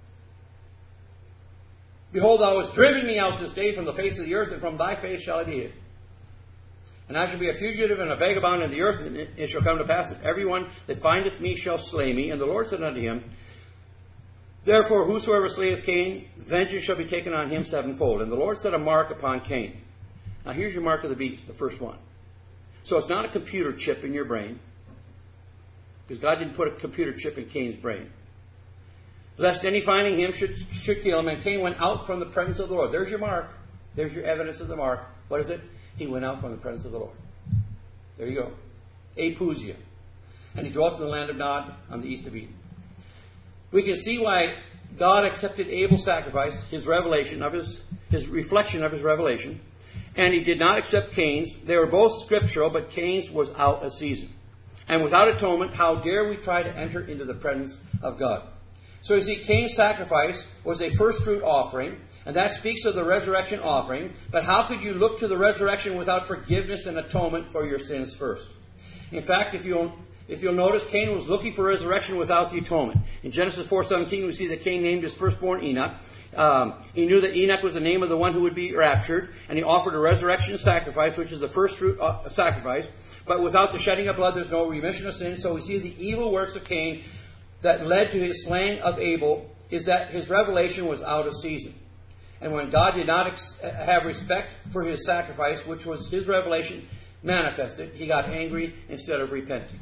Behold, thou hast driven me out this day from the face of the earth, and from thy face shall I be hid. And I shall be a fugitive and a vagabond in the earth, and it shall come to pass that everyone that findeth me shall slay me. And the Lord said unto him, therefore, whosoever slayeth Cain, vengeance shall be taken on him sevenfold. And the Lord set a mark upon Cain. Now here's your mark of the beast, the first one. So it's not a computer chip in your brain, because God didn't put a computer chip in Cain's brain. Lest any finding him should kill him. And Cain went out from the presence of the Lord. There's your mark. There's your evidence of the mark. What is it? He went out from the presence of the Lord. There you go. Apusia. And he dwelt in the land of Nod on the east of Eden. We can see why God accepted Abel's sacrifice, his revelation of his reflection of his revelation, and he did not accept Cain's. They were both scriptural, but Cain's was out of season. And without atonement, how dare we try to enter into the presence of God? So you see, Cain's sacrifice was a first fruit offering, and that speaks of the resurrection offering. But how could you look to the resurrection without forgiveness and atonement for your sins first? In fact, if you'll notice, Cain was looking for resurrection without the atonement. In Genesis 4:17, we see that Cain named his firstborn Enoch. He knew that Enoch was the name of the one who would be raptured, and he offered a resurrection sacrifice, which is the first fruit sacrifice. But without the shedding of blood, there's no remission of sin. So we see the evil works of Cain that led to his slaying of Abel is that his revelation was out of season. And when God did not have respect for his sacrifice, which was his revelation manifested, he got angry instead of repenting.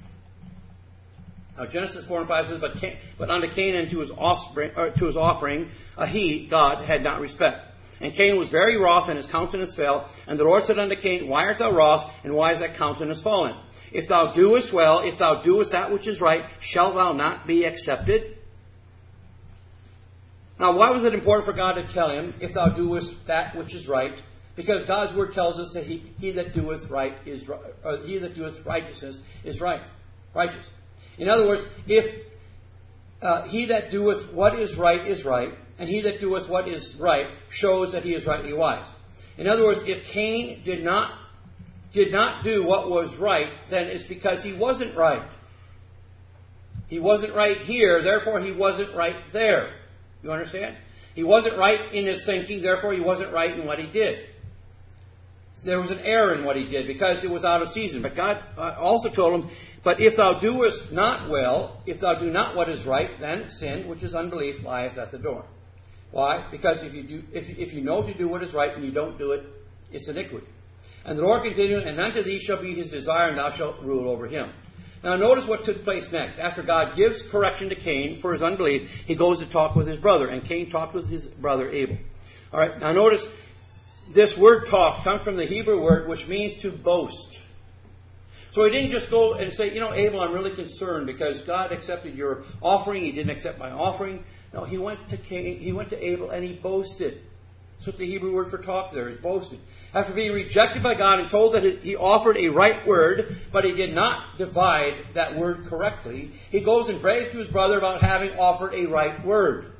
Now Genesis 4:5 says, but unto Cain and to his offering, he, God, had not respect. And Cain was very wroth, and his countenance fell. And the Lord said unto Cain, why art thou wroth, and why is that countenance fallen? If thou doest well, if thou doest that which is right, shalt thou not be accepted? Now, why was it important for God to tell him, if thou doest that which is right? Because God's word tells us that he that doeth right is right, or he that doeth righteousness is right, righteous. In other words, if he that doeth what is right, and he that doeth what is right shows that he is rightly wise. In other words, if Cain did not do what was right, then it's because he wasn't right. He wasn't right here, therefore he wasn't right there. You understand? He wasn't right in his thinking, therefore he wasn't right in what he did. So there was an error in what he did because it was out of season. But God also told him, but if thou doest not well, if thou do not what is right, then sin, which is unbelief, lieth at the door. Why? Because if you know to do what is right and you don't do it, it's iniquity. And the Lord continued, and unto thee shall be his desire, and thou shalt rule over him. Now notice what took place next. After God gives correction to Cain for his unbelief, he goes to talk with his brother, and Cain talked with his brother Abel. All right, now notice this word talk comes from the Hebrew word which means to boast. So he didn't just go and say, Abel, I'm really concerned because God accepted your offering. He didn't accept my offering. No, he went to Cain, he went to Abel and he boasted. That's what the Hebrew word for talk there is, boasted. After being rejected by God and told that he offered a right word, but he did not divide that word correctly, he goes and brags to his brother about having offered a right word.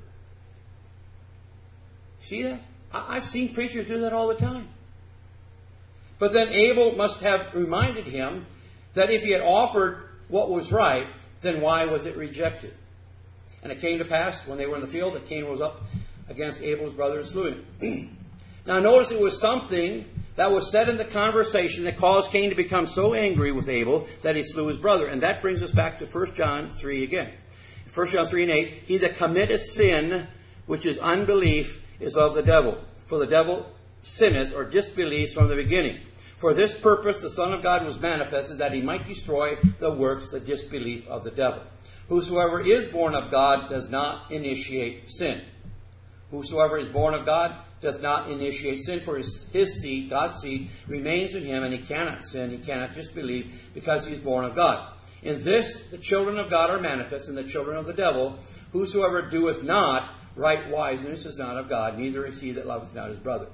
See that? I've seen preachers do that all the time. But then Abel must have reminded him that if he had offered what was right, then why was it rejected? And it came to pass, when they were in the field, that Cain rose up against Abel's brother and slew him. Now notice it was something that was said in the conversation that caused Cain to become so angry with Abel that he slew his brother. And that brings us back to 1 John 3 again. 1 John 3 and 8, he that committeth sin, which is unbelief, is of the devil. For the devil sinneth or disbelieves from the beginning. For this purpose the Son of God was manifested, that he might destroy the works, the disbelief of the devil. Whosoever is born of God does not initiate sin. Whosoever is born of God does not initiate sin, for his seed, God's seed, remains in him, and he cannot sin, he cannot disbelieve, because he is born of God. In this the children of God are manifest, and the children of the devil. Whosoever doeth not right wiseness is not of God, neither is he that loveth not his brother.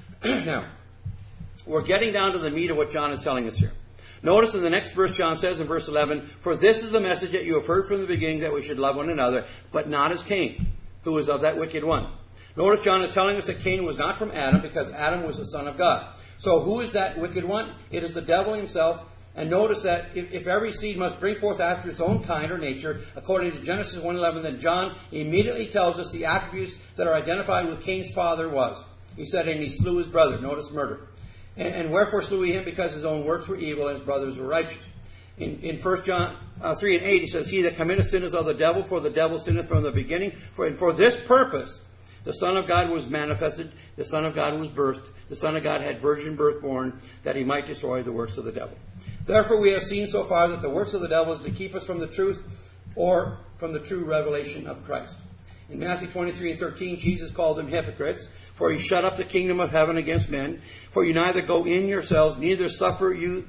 Now, we're getting down to the meat of what John is telling us here. Notice in the next verse, John says in verse 11, for this is the message that you have heard from the beginning, that we should love one another, but not as Cain, who was of that wicked one. Notice John is telling us that Cain was not from Adam, because Adam was the son of God. So who is that wicked one? It is the devil himself. And notice that if every seed must bring forth after its own kind or nature, according to Genesis 1:11, then John immediately tells us the attributes that are identified with Cain's father was. He said, and he slew his brother. Notice murder. And wherefore slew he him? Because his own works were evil and his brothers were righteous. In 1 John 3 and 8, he says, he that committeth sin is of the devil, for the devil sinneth from the beginning. For this purpose the Son of God was manifested, the Son of God was birthed, the Son of God had virgin birth born, that he might destroy the works of the devil. Therefore we have seen so far that the works of the devil is to keep us from the truth, or from the true revelation of Christ. In Matthew 23 and 13, Jesus called them hypocrites, for he shut up the kingdom of heaven against men. For you neither go in yourselves, neither suffer you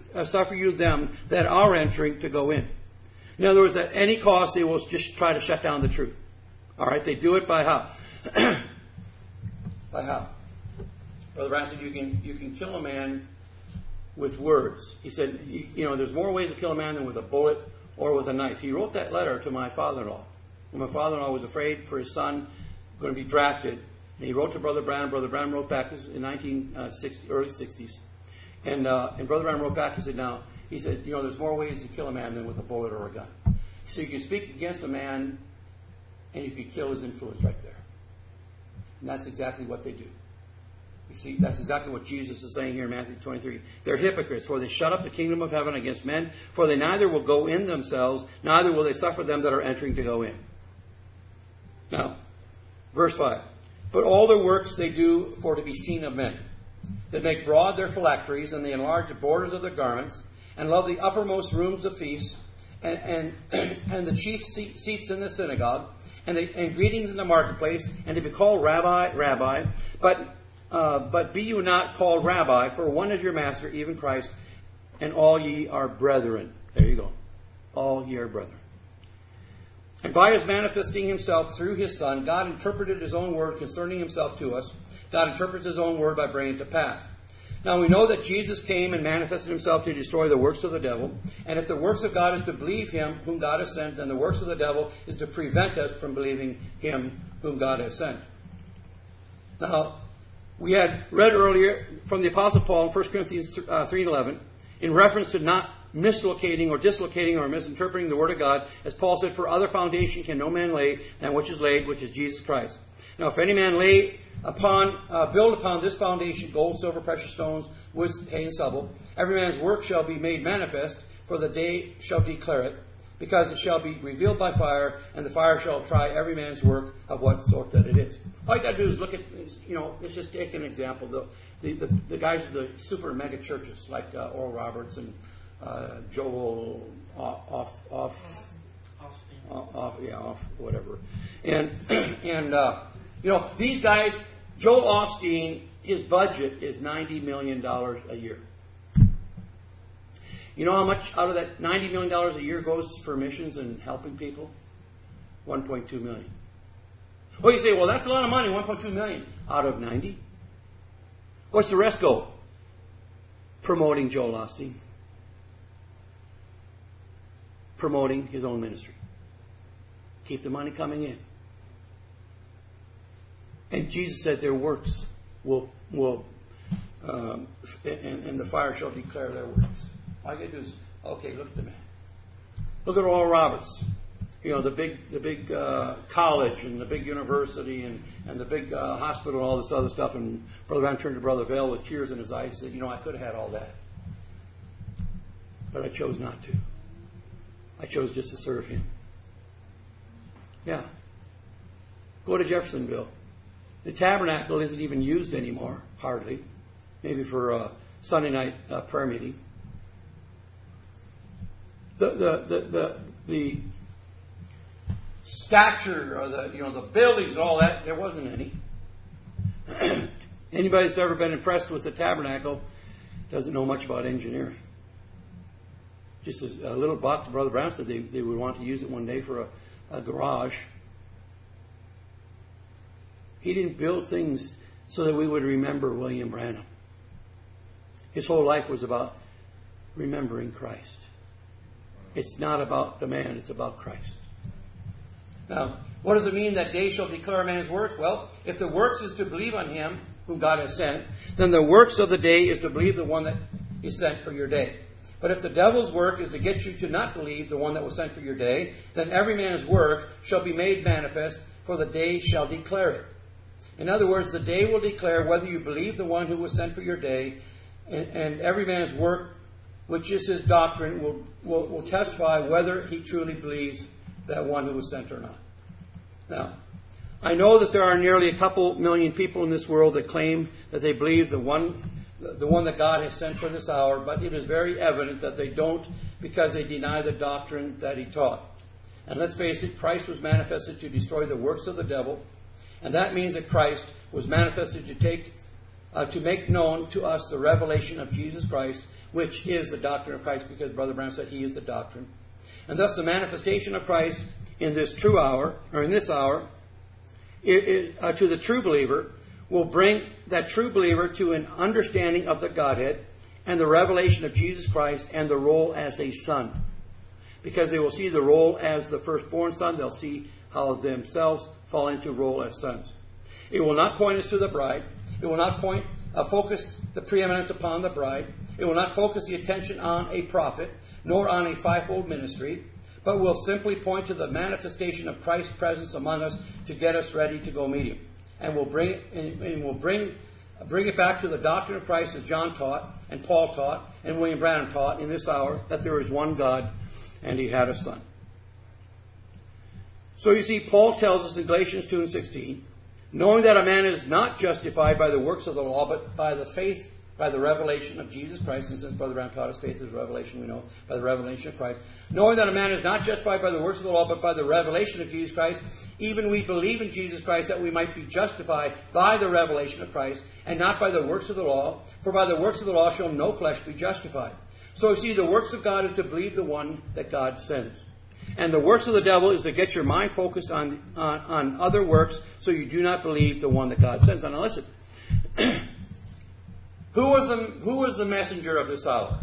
them that are entering to go in. In other words, at any cost, they will just try to shut down the truth. All right, they do it by how? By how? Brother Brown said you can kill a man with words. He said, there's more ways to kill a man than with a bullet or with a knife. He wrote that letter to my father-in-law. When my father-in-law was afraid for his son going to be drafted, and he wrote to Brother Brown. Brother Brown wrote back, this was in early 60s. And Brother Brown wrote back, he said, there's more ways to kill a man than with a bullet or a gun. So you can speak against a man, and you can kill his influence right there. And that's exactly what they do. You see, that's exactly what Jesus is saying here in Matthew 23. They're hypocrites, for they shut up the kingdom of heaven against men, for they neither will go in themselves, neither will they suffer them that are entering to go in. Now, verse 5. But all their works they do for to be seen of men. They make broad their phylacteries, and they enlarge the borders of their garments, and love the uppermost rooms of feasts, and the chief seats in the synagogue, and greetings in the marketplace, and to be called Rabbi. But be you not called Rabbi, for one is your master, even Christ, and all ye are brethren. There you go. All ye are brethren. And by his manifesting himself through his Son, God interpreted his own word concerning himself to us. God interprets his own word by bringing it to pass. Now we know that Jesus came and manifested himself to destroy the works of the devil. And if the works of God is to believe him whom God has sent, then the works of the devil is to prevent us from believing him whom God has sent. Now, we had read earlier from the Apostle Paul in 1 Corinthians 3:11, in reference to not mislocating or dislocating or misinterpreting the Word of God, as Paul said, for other foundation can no man lay than which is laid, which is Jesus Christ. Now, if any man build upon this foundation gold, silver, precious stones, wood, hay, and stubble, every man's work shall be made manifest, for the day shall declare it, because it shall be revealed by fire, and the fire shall try every man's work of what sort that it is. All you got to do is look at, let's just take an example. The guys of the super mega churches, like Oral Roberts and Joel whatever. And these guys, Joel Osteen, his budget is $90 million a year. You know how much out of that $90 million a year goes for missions and helping people? $1.2 million. Well, you say, well, that's a lot of money, $1.2 million out of 90. What's the rest go? Promoting Joel Osteen. Promoting his own ministry. Keep the money coming in. And Jesus said their works will and the fire shall declare their works. All you got to do is, okay, look at the man. Look at Oral Roberts. The big college and the big university and the big hospital and all this other stuff. And Brother Brown turned to Brother Vail with tears in his eyes and said, I could have had all that. But I chose not to. I chose just to serve him. Yeah. Go to Jeffersonville. The tabernacle isn't even used anymore, hardly. Maybe for a Sunday night prayer meeting. The stature or the buildings, all that, there wasn't any. Anybody that's ever been impressed with the tabernacle doesn't know much about engineering. Just as a little box, Brother Brown said they would want to use it one day for a garage. He didn't build things so that we would remember William Branham. His whole life was about remembering Christ. It's not about the man, it's about Christ. Now, what does it mean that day shall declare a man's works? Well, if the works is to believe on him whom God has sent, then the works of the day is to believe the one that is sent for your day. But if the devil's work is to get you to not believe the one that was sent for your day, then every man's work shall be made manifest, for the day shall declare it. In other words, the day will declare whether you believe the one who was sent for your day, and every man's work, which is his doctrine, will testify whether he truly believes that one who was sent or not. Now, I know that there are nearly a couple million people in this world that claim that they believe the one that God has sent for this hour, but it is very evident that they don't, because they deny the doctrine that he taught. And let's face it, Christ was manifested to destroy the works of the devil, and that means that Christ was manifested to make known to us the revelation of Jesus Christ, which is the doctrine of Christ, because Brother Brown said he is the doctrine. And thus the manifestation of Christ in this true hour, or in this hour, to the true believer, will bring that true believer to an understanding of the Godhead and the revelation of Jesus Christ and the role as a son. Because they will see the role as the firstborn son, they'll see how themselves fall into role as sons. It will not point us to the bride. It will not focus the preeminence upon the bride. It will not focus the attention on a prophet, nor on a fivefold ministry, but will simply point to the manifestation of Christ's presence among us to get us ready to go meet him. And we'll bring it back to the doctrine of Christ as John taught, and Paul taught, and William Branham taught in this hour, that there is one God, and he had a son. So you see, Paul tells us in Galatians 2:16, knowing that a man is not justified by the works of the law, but by the faith, by the revelation of Jesus Christ. And since Brother Brown taught us faith is revelation, we know by the revelation of Christ. Knowing that a man is not justified by the works of the law, but by the revelation of Jesus Christ, even we believe in Jesus Christ that we might be justified by the revelation of Christ, and not by the works of the law. For by the works of the law shall no flesh be justified. So you see, the works of God is to believe the one that God sends. And the works of the devil is to get your mind focused on other works so you do not believe the one that God sends. Now listen. Who was the messenger of this hour?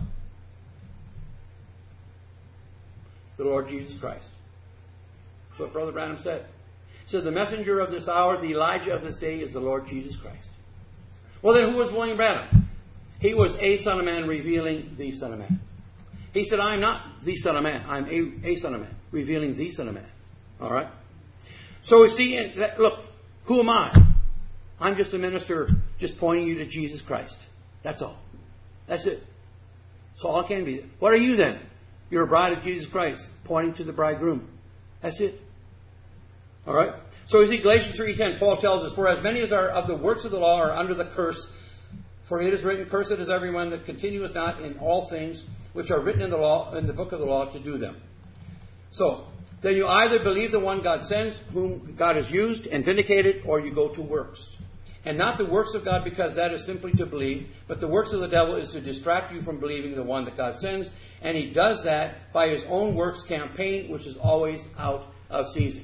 The Lord Jesus Christ. That's what Brother Branham said. He said the messenger of this hour, the Elijah of this day, is the Lord Jesus Christ. Well then, who was William Branham? He was a Son of Man revealing the Son of Man. He said, I'm not the Son of Man. I'm a Son of Man revealing the Son of Man. All right? So we see, look, who am I? I'm just a minister just pointing you to Jesus Christ. That's all. That's it. That's all I can be. What are you then? You're a bride of Jesus Christ, pointing to the bridegroom. That's it. All right? So we see Galatians 3:10. Paul tells us, for as many as are of the works of the law are under the curse, for it is written, cursed is everyone that continueth not in all things which are written in the law, in the book of the law, to do them. So, then you either believe the one God sends, whom God has used and vindicated, or you go to works. And not the works of God, because that is simply to believe, but the works of the devil is to distract you from believing the one that God sends, and he does that by his own works campaign, which is always out of season.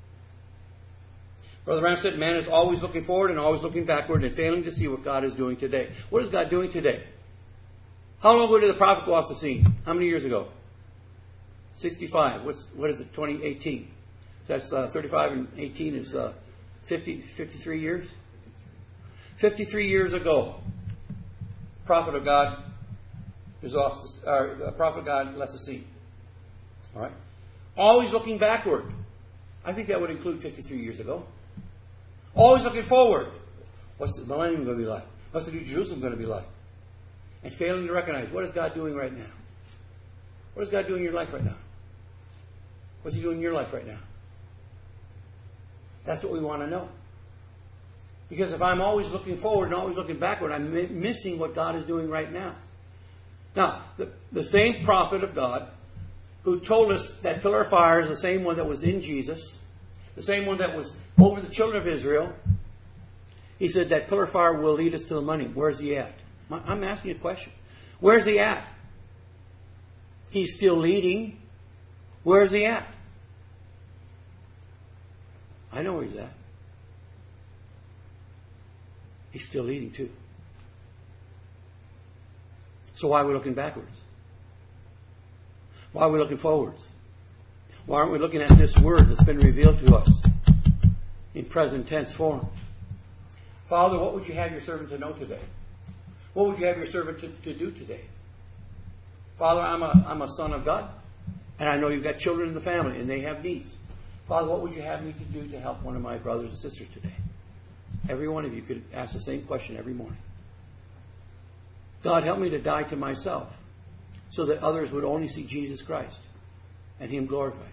Brother Branham said, man is always looking forward and always looking backward and failing to see what God is doing today. What is God doing today? How long ago did the prophet go off the scene? How many years ago? 65. What is it? 2018. That's 35 and 18 is 53 years. 53 years ago, the prophet of God is off. The prophet of God left the scene. All right. Always looking backward. I think that would include 53 years ago. Always looking forward. What's the millennium going to be like? What's the New Jerusalem going to be like? And failing to recognize, what is God doing right now? What is God doing in your life right now? What's He doing in your life right now? That's what we want to know. Because if I'm always looking forward and always looking backward, I'm missing what God is doing right now. Now, the same prophet of God who told us that pillar of fire is the same one that was in Jesus, the same one that was over the children of Israel, he said that pillar of fire will lead us to the money. Where's he at? I'm asking you a question. Where's he at? He's still leading. Where's he at? I know where he's at. He's still leading too. So why are we looking backwards? Why are we looking forwards? Why aren't we looking at this word that's been revealed to us in present tense form? Father, what would you have your servant to know today? What would you have your servant to do today? Father, I'm a son of God, and I know you've got children in the family, and they have needs. Father, what would you have me to do to help one of my brothers and sisters today? Every one of you could ask the same question every morning. God, help me to die to myself so that others would only see Jesus Christ and Him glorified.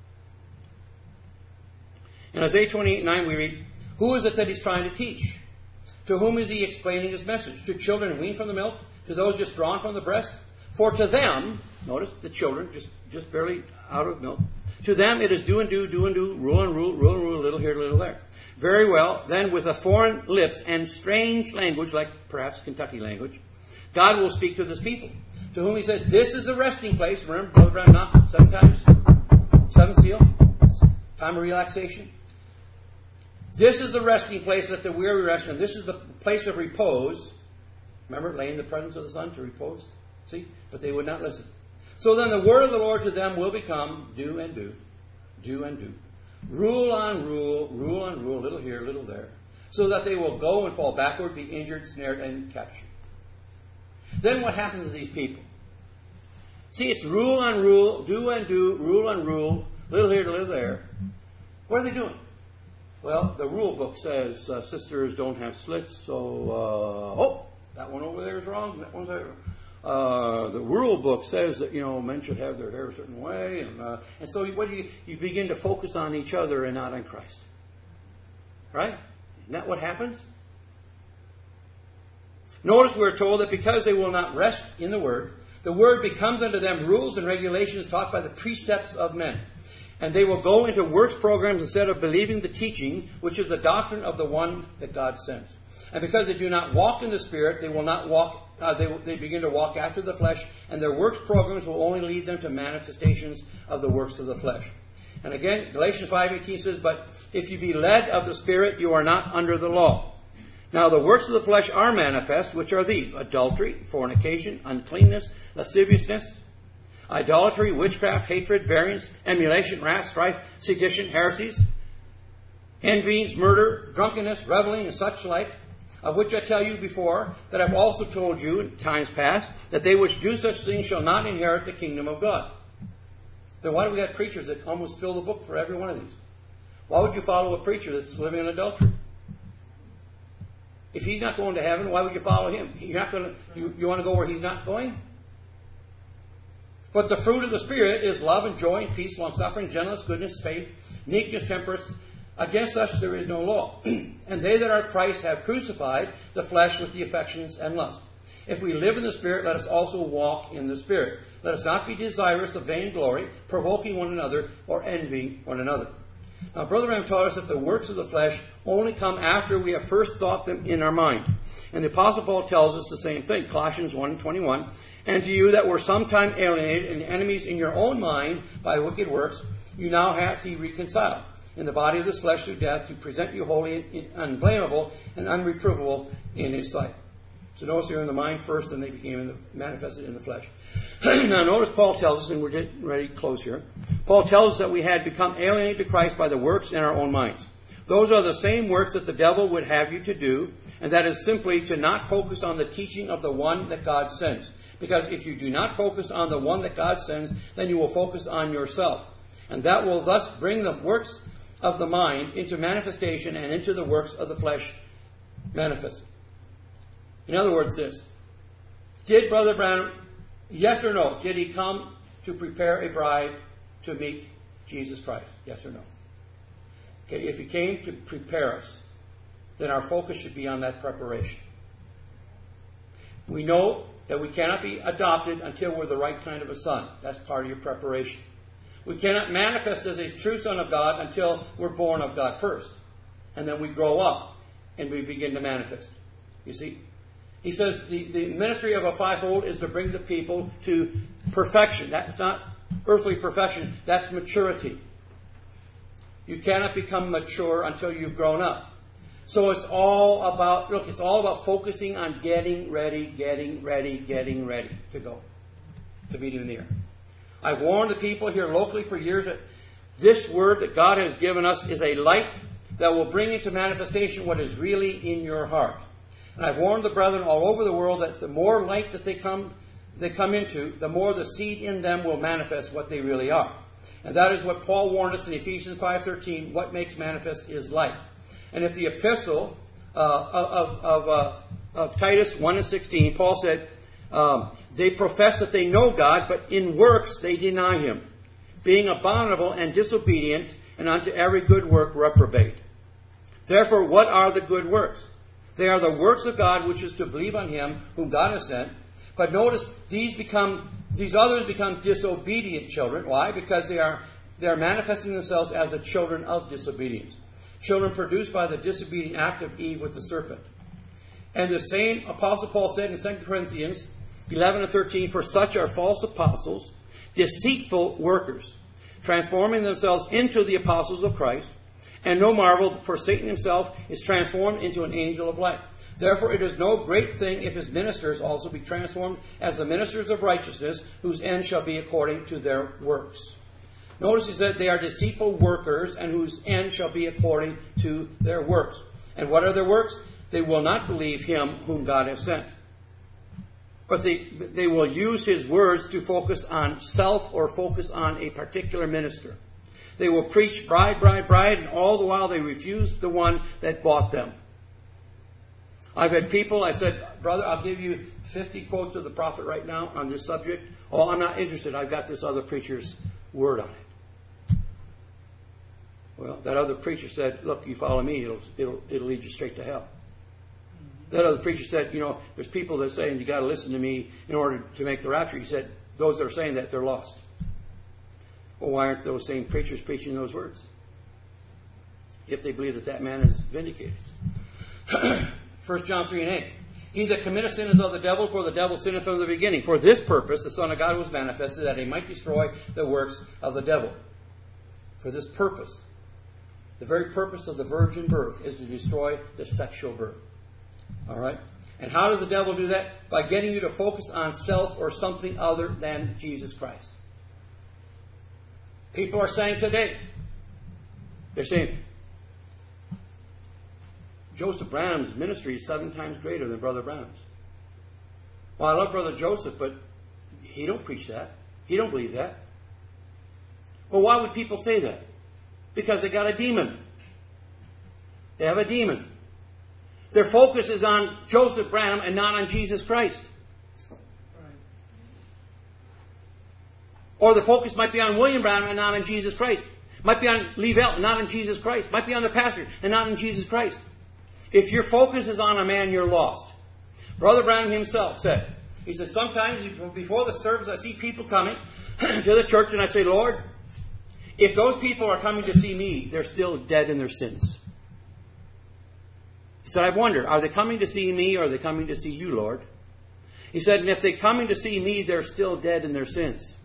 In Isaiah 28:9 we read, who is it that He's trying to teach? To whom is He explaining His message? To children weaned from the milk? To those just drawn from the breast? For to them, notice the children, just barely out of milk, to them it is do and do, rule and rule, little here, little there. Very well, then with a foreign lips and strange language, like perhaps Kentucky language, God will speak to this people. To whom He said, this is the resting place. Remember, Brother Branham knocked 7 times? 7th seal. Time of relaxation. This is the resting place that the weary rest, and this is the place of repose. Remember, lay in the presence of the Son to repose. See? But they would not listen. So then the word of the Lord to them will become do and do, do and do. Rule on rule, little here, little there. So that they will go and fall backward, be injured, snared, and captured. Then what happens to these people? See, it's rule on rule, do and do, rule on rule, little here, little there. What are they doing? Well, the rule book says sisters don't have slits, so, that one over there is wrong, that one's there. The rule book says that, men should have their hair a certain way, and so what do you begin to focus on each other and not on Christ. Right? Isn't that what happens? Notice we're told that because they will not rest in the word becomes unto them rules and regulations taught by the precepts of men. And they will go into works programs instead of believing the teaching, which is the doctrine of the one that God sends. And because they do not walk in the Spirit, they will not walk. They begin to walk after the flesh, and their works programs will only lead them to manifestations of the works of the flesh. And again, Galatians 5:18 says, "But if you be led of the Spirit, you are not under the law. Now the works of the flesh are manifest, which are these: adultery, fornication, uncleanness, lasciviousness, idolatry, witchcraft, hatred, variance, emulation, wrath, strife, sedition, heresies, envyings, murder, drunkenness, reveling, and such like, of which I tell you before, that I've also told you in times past, that they which do such things shall not inherit the kingdom of God." Then why do we have preachers that almost fill the book for every one of these? Why would you follow a preacher that's living in adultery? If he's not going to heaven, why would you follow him? You're not going to. You want to go where he's not going? But the fruit of the Spirit is love and joy and peace, long-suffering, gentleness, goodness, faith, meekness, temperance. Against such there is no law. And they that are Christ have crucified the flesh with the affections and lusts. If we live in the Spirit, let us also walk in the Spirit. Let us not be desirous of vainglory, provoking one another, or envying one another. Now, Brother Branham taught us that the works of the flesh only come after we have first thought them in our mind. And the Apostle Paul tells us the same thing. Colossians 1:21. "And to you that were sometime alienated and enemies in your own mind by wicked works, you now hath he reconciled in the body of this flesh through death, to present you holy and unblameable and unreprovable in his sight." So notice they're in the mind first, and they became manifested in the flesh. Now notice Paul tells us, and we're getting ready to close here. Paul tells us that we had become alienated to Christ by the works in our own minds. Those are the same works that the devil would have you to do, and that is simply to not focus on the teaching of the one that God sends. Because if you do not focus on the one that God sends, then you will focus on yourself. And that will thus bring the works of the mind into manifestation and into the works of the flesh manifested. In other words, this. Did Brother Branham, yes or no, did he come to prepare a bride to meet Jesus Christ? Yes or no? Okay, if he came to prepare us, then our focus should be on that preparation. We know that we cannot be adopted until we're the right kind of a son. That's part of your preparation. We cannot manifest as a true son of God until we're born of God first. And then we grow up and we begin to manifest. You see? He says the ministry of a fivefold is to bring the people to perfection. That's not earthly perfection. That's maturity. You cannot become mature until you've grown up. So it's all about focusing on getting ready to go. To meet him in the air. I've warned the people here locally for years that this word that God has given us is a light that will bring into manifestation what is really in your heart. And I've warned the brethren all over the world that the more light that they come into, the more the seed in them will manifest what they really are. And that is what Paul warned us in Ephesians 5:13. What makes manifest is light. And if the epistle of Titus 1:16, Paul said, they profess that they know God, but in works they deny him, being abominable and disobedient, and unto every good work reprobate. Therefore, what are the good works? They are the works of God, which is to believe on him whom God has sent. But notice these others become disobedient children. Why? Because they are manifesting themselves as the children of disobedience. Children produced by the disobedient act of Eve with the serpent. And the same Apostle Paul said in 2 Corinthians 11:13, "For such are false apostles, deceitful workers, transforming themselves into the apostles of Christ. And no marvel, for Satan himself is transformed into an angel of light. Therefore it is no great thing if his ministers also be transformed as the ministers of righteousness, whose end shall be according to their works." Notice he said they are deceitful workers, and whose end shall be according to their works. And what are their works? They will not believe him whom God has sent. But they will use his words to focus on self or focus on a particular minister. They will preach bride, bride, bride, and all the while they refuse the one that bought them. I've had people, I said, "Brother, I'll give you 50 quotes of the prophet right now on this subject." "Oh, I'm not interested. I've got this other preacher's word on it." Well, that other preacher said, "Look, you follow me, it'll lead you straight to hell." That other preacher said, "There's people that are saying you got to listen to me in order to make the rapture." He said, "Those that are saying that, they're lost." Well, why aren't those same preachers preaching those words? If they believe that that man is vindicated. 1 John 3 and 8. He that committeth sin is of the devil, for the devil sinneth from the beginning. For this purpose the Son of God was manifested, that he might destroy the works of the devil. For this purpose. The very purpose of the virgin birth is to destroy the sexual birth. Alright? And how does the devil do that? By getting you to focus on self or something other than Jesus Christ. People are saying today, they're saying, Joseph Branham's ministry is 7 times greater than Brother Branham's. Well, I love Brother Joseph, but he don't preach that. He don't believe that. Well, why would people say that? Because they got a demon. They have a demon. Their focus is on Joseph Branham and not on Jesus Christ. Or the focus might be on William Branham and not on Jesus Christ. Might be on Lee Velt and not on Jesus Christ. Might be on the pastor and not on Jesus Christ. If your focus is on a man, you're lost. Brother Branham himself said, he said, sometimes before the service I see people coming to the church and I say, Lord, if those people are coming to see me, they're still dead in their sins. He said, I wonder, are they coming to see me or are they coming to see you, Lord? He said, and if they're coming to see me, they're still dead in their sins.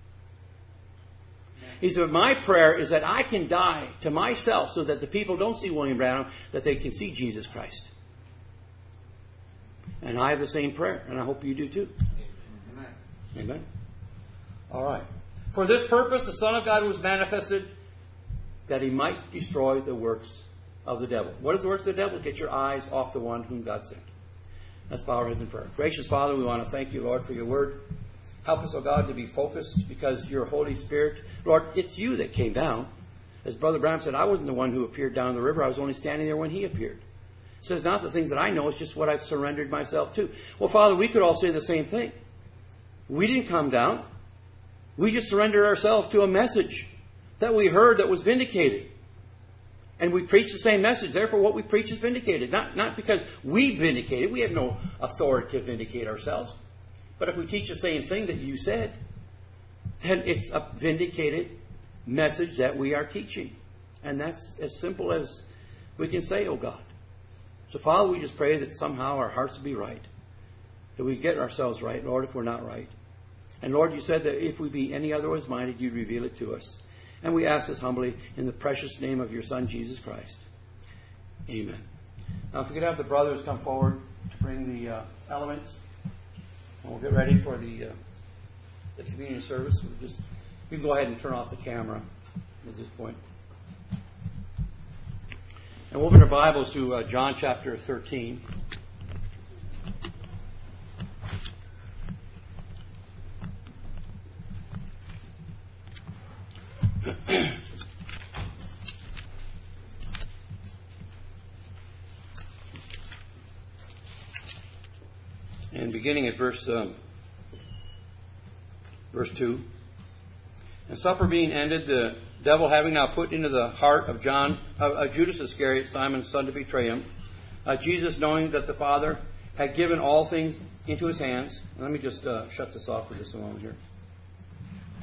He said, my prayer is that I can die to myself so that the people don't see William Branham, that they can see Jesus Christ. And I have the same prayer, and I hope you do too. Amen. Amen. All right. For this purpose, the Son of God was manifested, that he might destroy the works of the devil. What is the works of the devil? Get your eyes off the one whom God sent. Let's bow our heads in prayer. Gracious Father, we want to thank you, Lord, for your word. Help us, O God, to be focused because your Holy Spirit, Lord, it's you that came down. As Brother Branham said, I wasn't the one who appeared down the river. I was only standing there when he appeared. He says, not the things that I know, it's just what I've surrendered myself to. Well, Father, we could all say the same thing. We didn't come down. We just surrendered ourselves to a message that we heard that was vindicated. And we preach the same message. Therefore, what we preach is vindicated. Not because we vindicated. We have no authority to vindicate ourselves. But if we teach the same thing that you said, then it's a vindicated message that we are teaching. And that's as simple as we can say, oh God. So Father, we just pray that somehow our hearts will be right. That we get ourselves right, Lord, if we're not right. And Lord, you said that if we be any otherwise minded, you'd reveal it to us. And we ask this humbly in the precious name of your Son, Jesus Christ. Amen. Now, if we could have the brothers come forward to bring the elements. And we'll get ready for the communion service. We can go ahead and turn off the camera at this point. And we'll open our Bibles to John chapter 13. And beginning at verse 2. And supper being ended, the devil having now put into the heart of Judas Iscariot, Simon's son, to betray him, Jesus, knowing that the Father had given all things into his hands. And let me just shut this off for just a moment here.